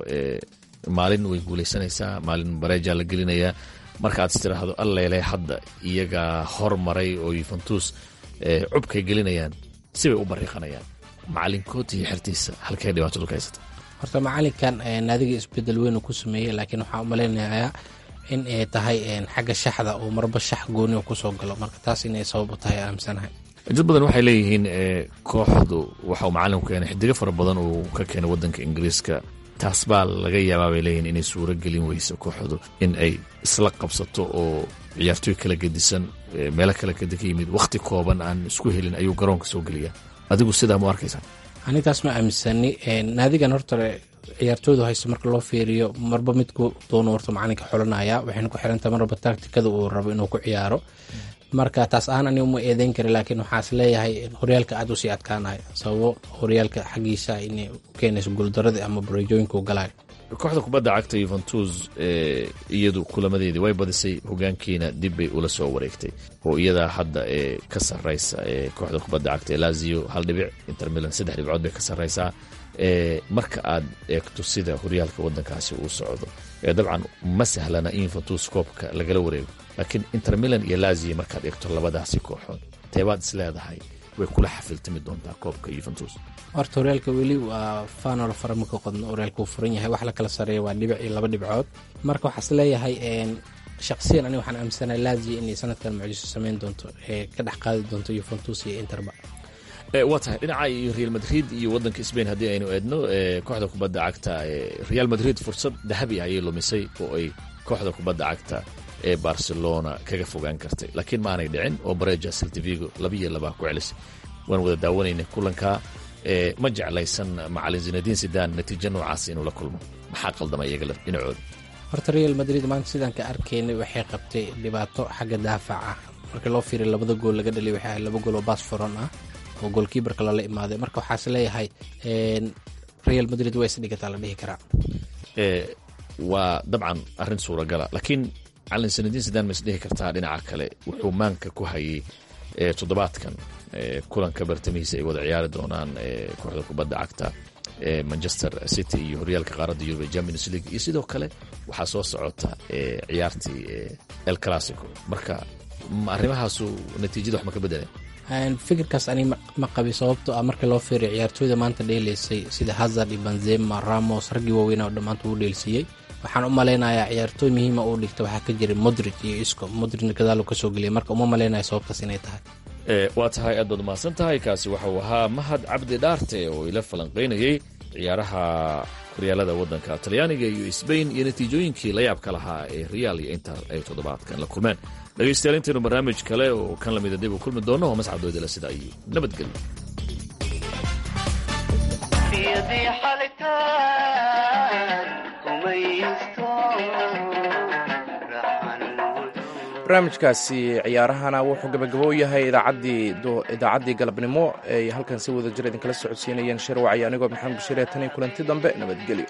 maalin way guulaysanaysaa, maalin bareeja la gelinayaa, markaad istiraahdo alleele hadda iyaga hormaray oo Juventus cubkay gelinayaan sibay u bariiqanayaan. macalinkood iyo xertiisa halkee dhibaatadu ka haysata? horta macalinkan naadiga isbedel weyn uu ku sameeyey, laakiin waxaa u malaynayaa in ay tahay xagga shaxda oo marba shax gooni uu kusoo galo, marka taas inay sabab u tahay aaminsanahay. dad badan waxay leeyihiin kooxdu waxa uu macalinku keenay xidigo fara badan uu ka keenay waddanka Ingiriiska. taas baa laga yaabaa bay leeyihiin inay suuro gelin weyso kooxdu in ay isla qabsato oo ciyaartooy kala gedisan meelo kala ka yimid wakhti kooban aan isku helin ayuu garoonka soo geliyaa. adigu sidaa ma arkaysaa? anitaas ma aaminsani. naadigan horta ciyaartooydu haysto marka loo fiiriyo marba midku doono horta macalinka xolanaya, waxayna ku xirantahay marba taktikada uu rabo inuu ku ciyaaro. marka taas aan ani uma eedeyn kari, laakiin waxaas leeyahay horyaalka aad usii adkaanayo sababo horyaalka xaggiisa inay u keenayso guuldaradii ama bareejooyinka u galayo. kooxda kubadda cagta Juventus iyadu kulamadeedii way badisay, hogaankiina dib bay ula soo wareegtay oo iyadaa hadda ka sarraysa kooxda kubadda cagta ee Lazio hal dhibic. Inter Milan saddex dhibcood bay ka sarraysaa. marka aad eegto sida horyaalka waddankaasi uu socdo dabcan ma sahlana in Juventus koobka lagala wareego, laakiin Inter Milan iyo Lazio markaad eegto labadaasi kooxood teebaad is leedahay way kula xafiltami doontaa koobka Juventus? horta horyaalka weli waa faanol farama ka qodno, horyaalka uu furan yahay, wax la kala sareeya waa dhibic iyo laba dhibcood. marka waxaas leeyahay shakhsiyan aniga waxaan aaminsanahay Lazio inay sanadkan mucjiso samayn doonto ee ka dhex qaadi doonto Juventus iyo Interba. waa tahay dhinaca iyo Real Madrid iyo waddanka Spain haddii aynu eedno kooxda kubadda cagta Real Madrid fursad dahabi ayay lumisay oo ay kooxda kubadda cagta ee Barcelona kaga fogaan kartay, laakiin maanay dhicin oo bareeja Celta Vigo laba iyo laba ku celisay. waan wada daawanaynay kulanka. ma jeclaysan macalin Zinedine Zidane natiijo noocaas inuu la kulmo. maxaa qaldama iyaga dhinacooda? horta Real Madrid maanta sidaan ka arkaynay waxay qabtay dhibaato xagga daafaca. marka loo fiiriyo labada gool laga dhaliyay waxay ahayd laba gool oo baas furan ah oo goolkiibarka lala imaaday. marka waxaas leeyahay Real Madrid way isdhigataa la dhihi karaa. waa dabcan arrin suuragala, laakiin macalin Zinedine Zidane ma isdhihi kartaa dhinaca kale wuxuu maanka ku hayay toddobaadkan kulanka bartamihiisa ay wada ciyaari doonaan kooxda kubadda cagta Manchester City iyo horyaalka qaaradda Yurub ee Champions League, iyo sidoo kale waxaa soo socota ciyaartii El Clasico. marka arrimahaasu natiijada wax ma ka bedeleen? fikirkaas ani ma qabi, sababto ah marka loo fiiriyo ciyaartooyda maanta dheelaysay sida Hazard iyo Benzema, Ramos, raggii waaweyn oo dhammaanta uu dheelsiiyey. waxaan u malaynayaa ciyaartooy muhiima uu dhigta waxaa ka jiray Modric iyo Isco. Modricna gadaal uu ka soo geliyay, marka uma malaynaya sababtaas inay tahay. waa tahay aad baad mahadsan tahay. kaasi waxau ahaa Mahad Cabdi Dhaarte oo ila falanqaynayay ciyaaraha horyaalada waddanka Talyaaniga iyo Spain iyo natiijooyinkii la yaabka lahaa ee Real iyo Inter ay toddobaadkan la kulmeen. dhegaystayaal intaynu barnaamij kale oo kan lamida dib u kulmi doono oo mascadooda la sida ay nabadgelyo. barnaamijkaasi ciyaarahana wuxuu gabagabo yahay idaacaddii galabnimo ay halkan si wada jir idinkala socodsiinayeen shirwac iyo anigoo maxamed bashiir tan iyo kulanti dambe nabadgelyo.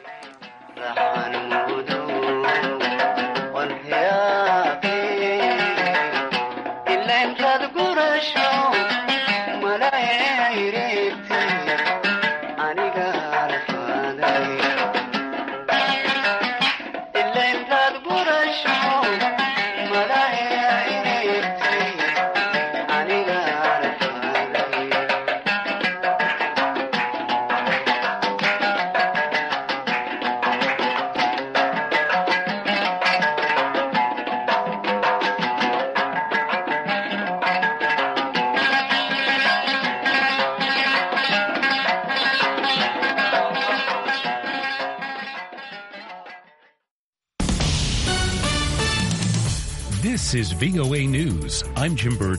This is V O A News. I'm Jim Bird.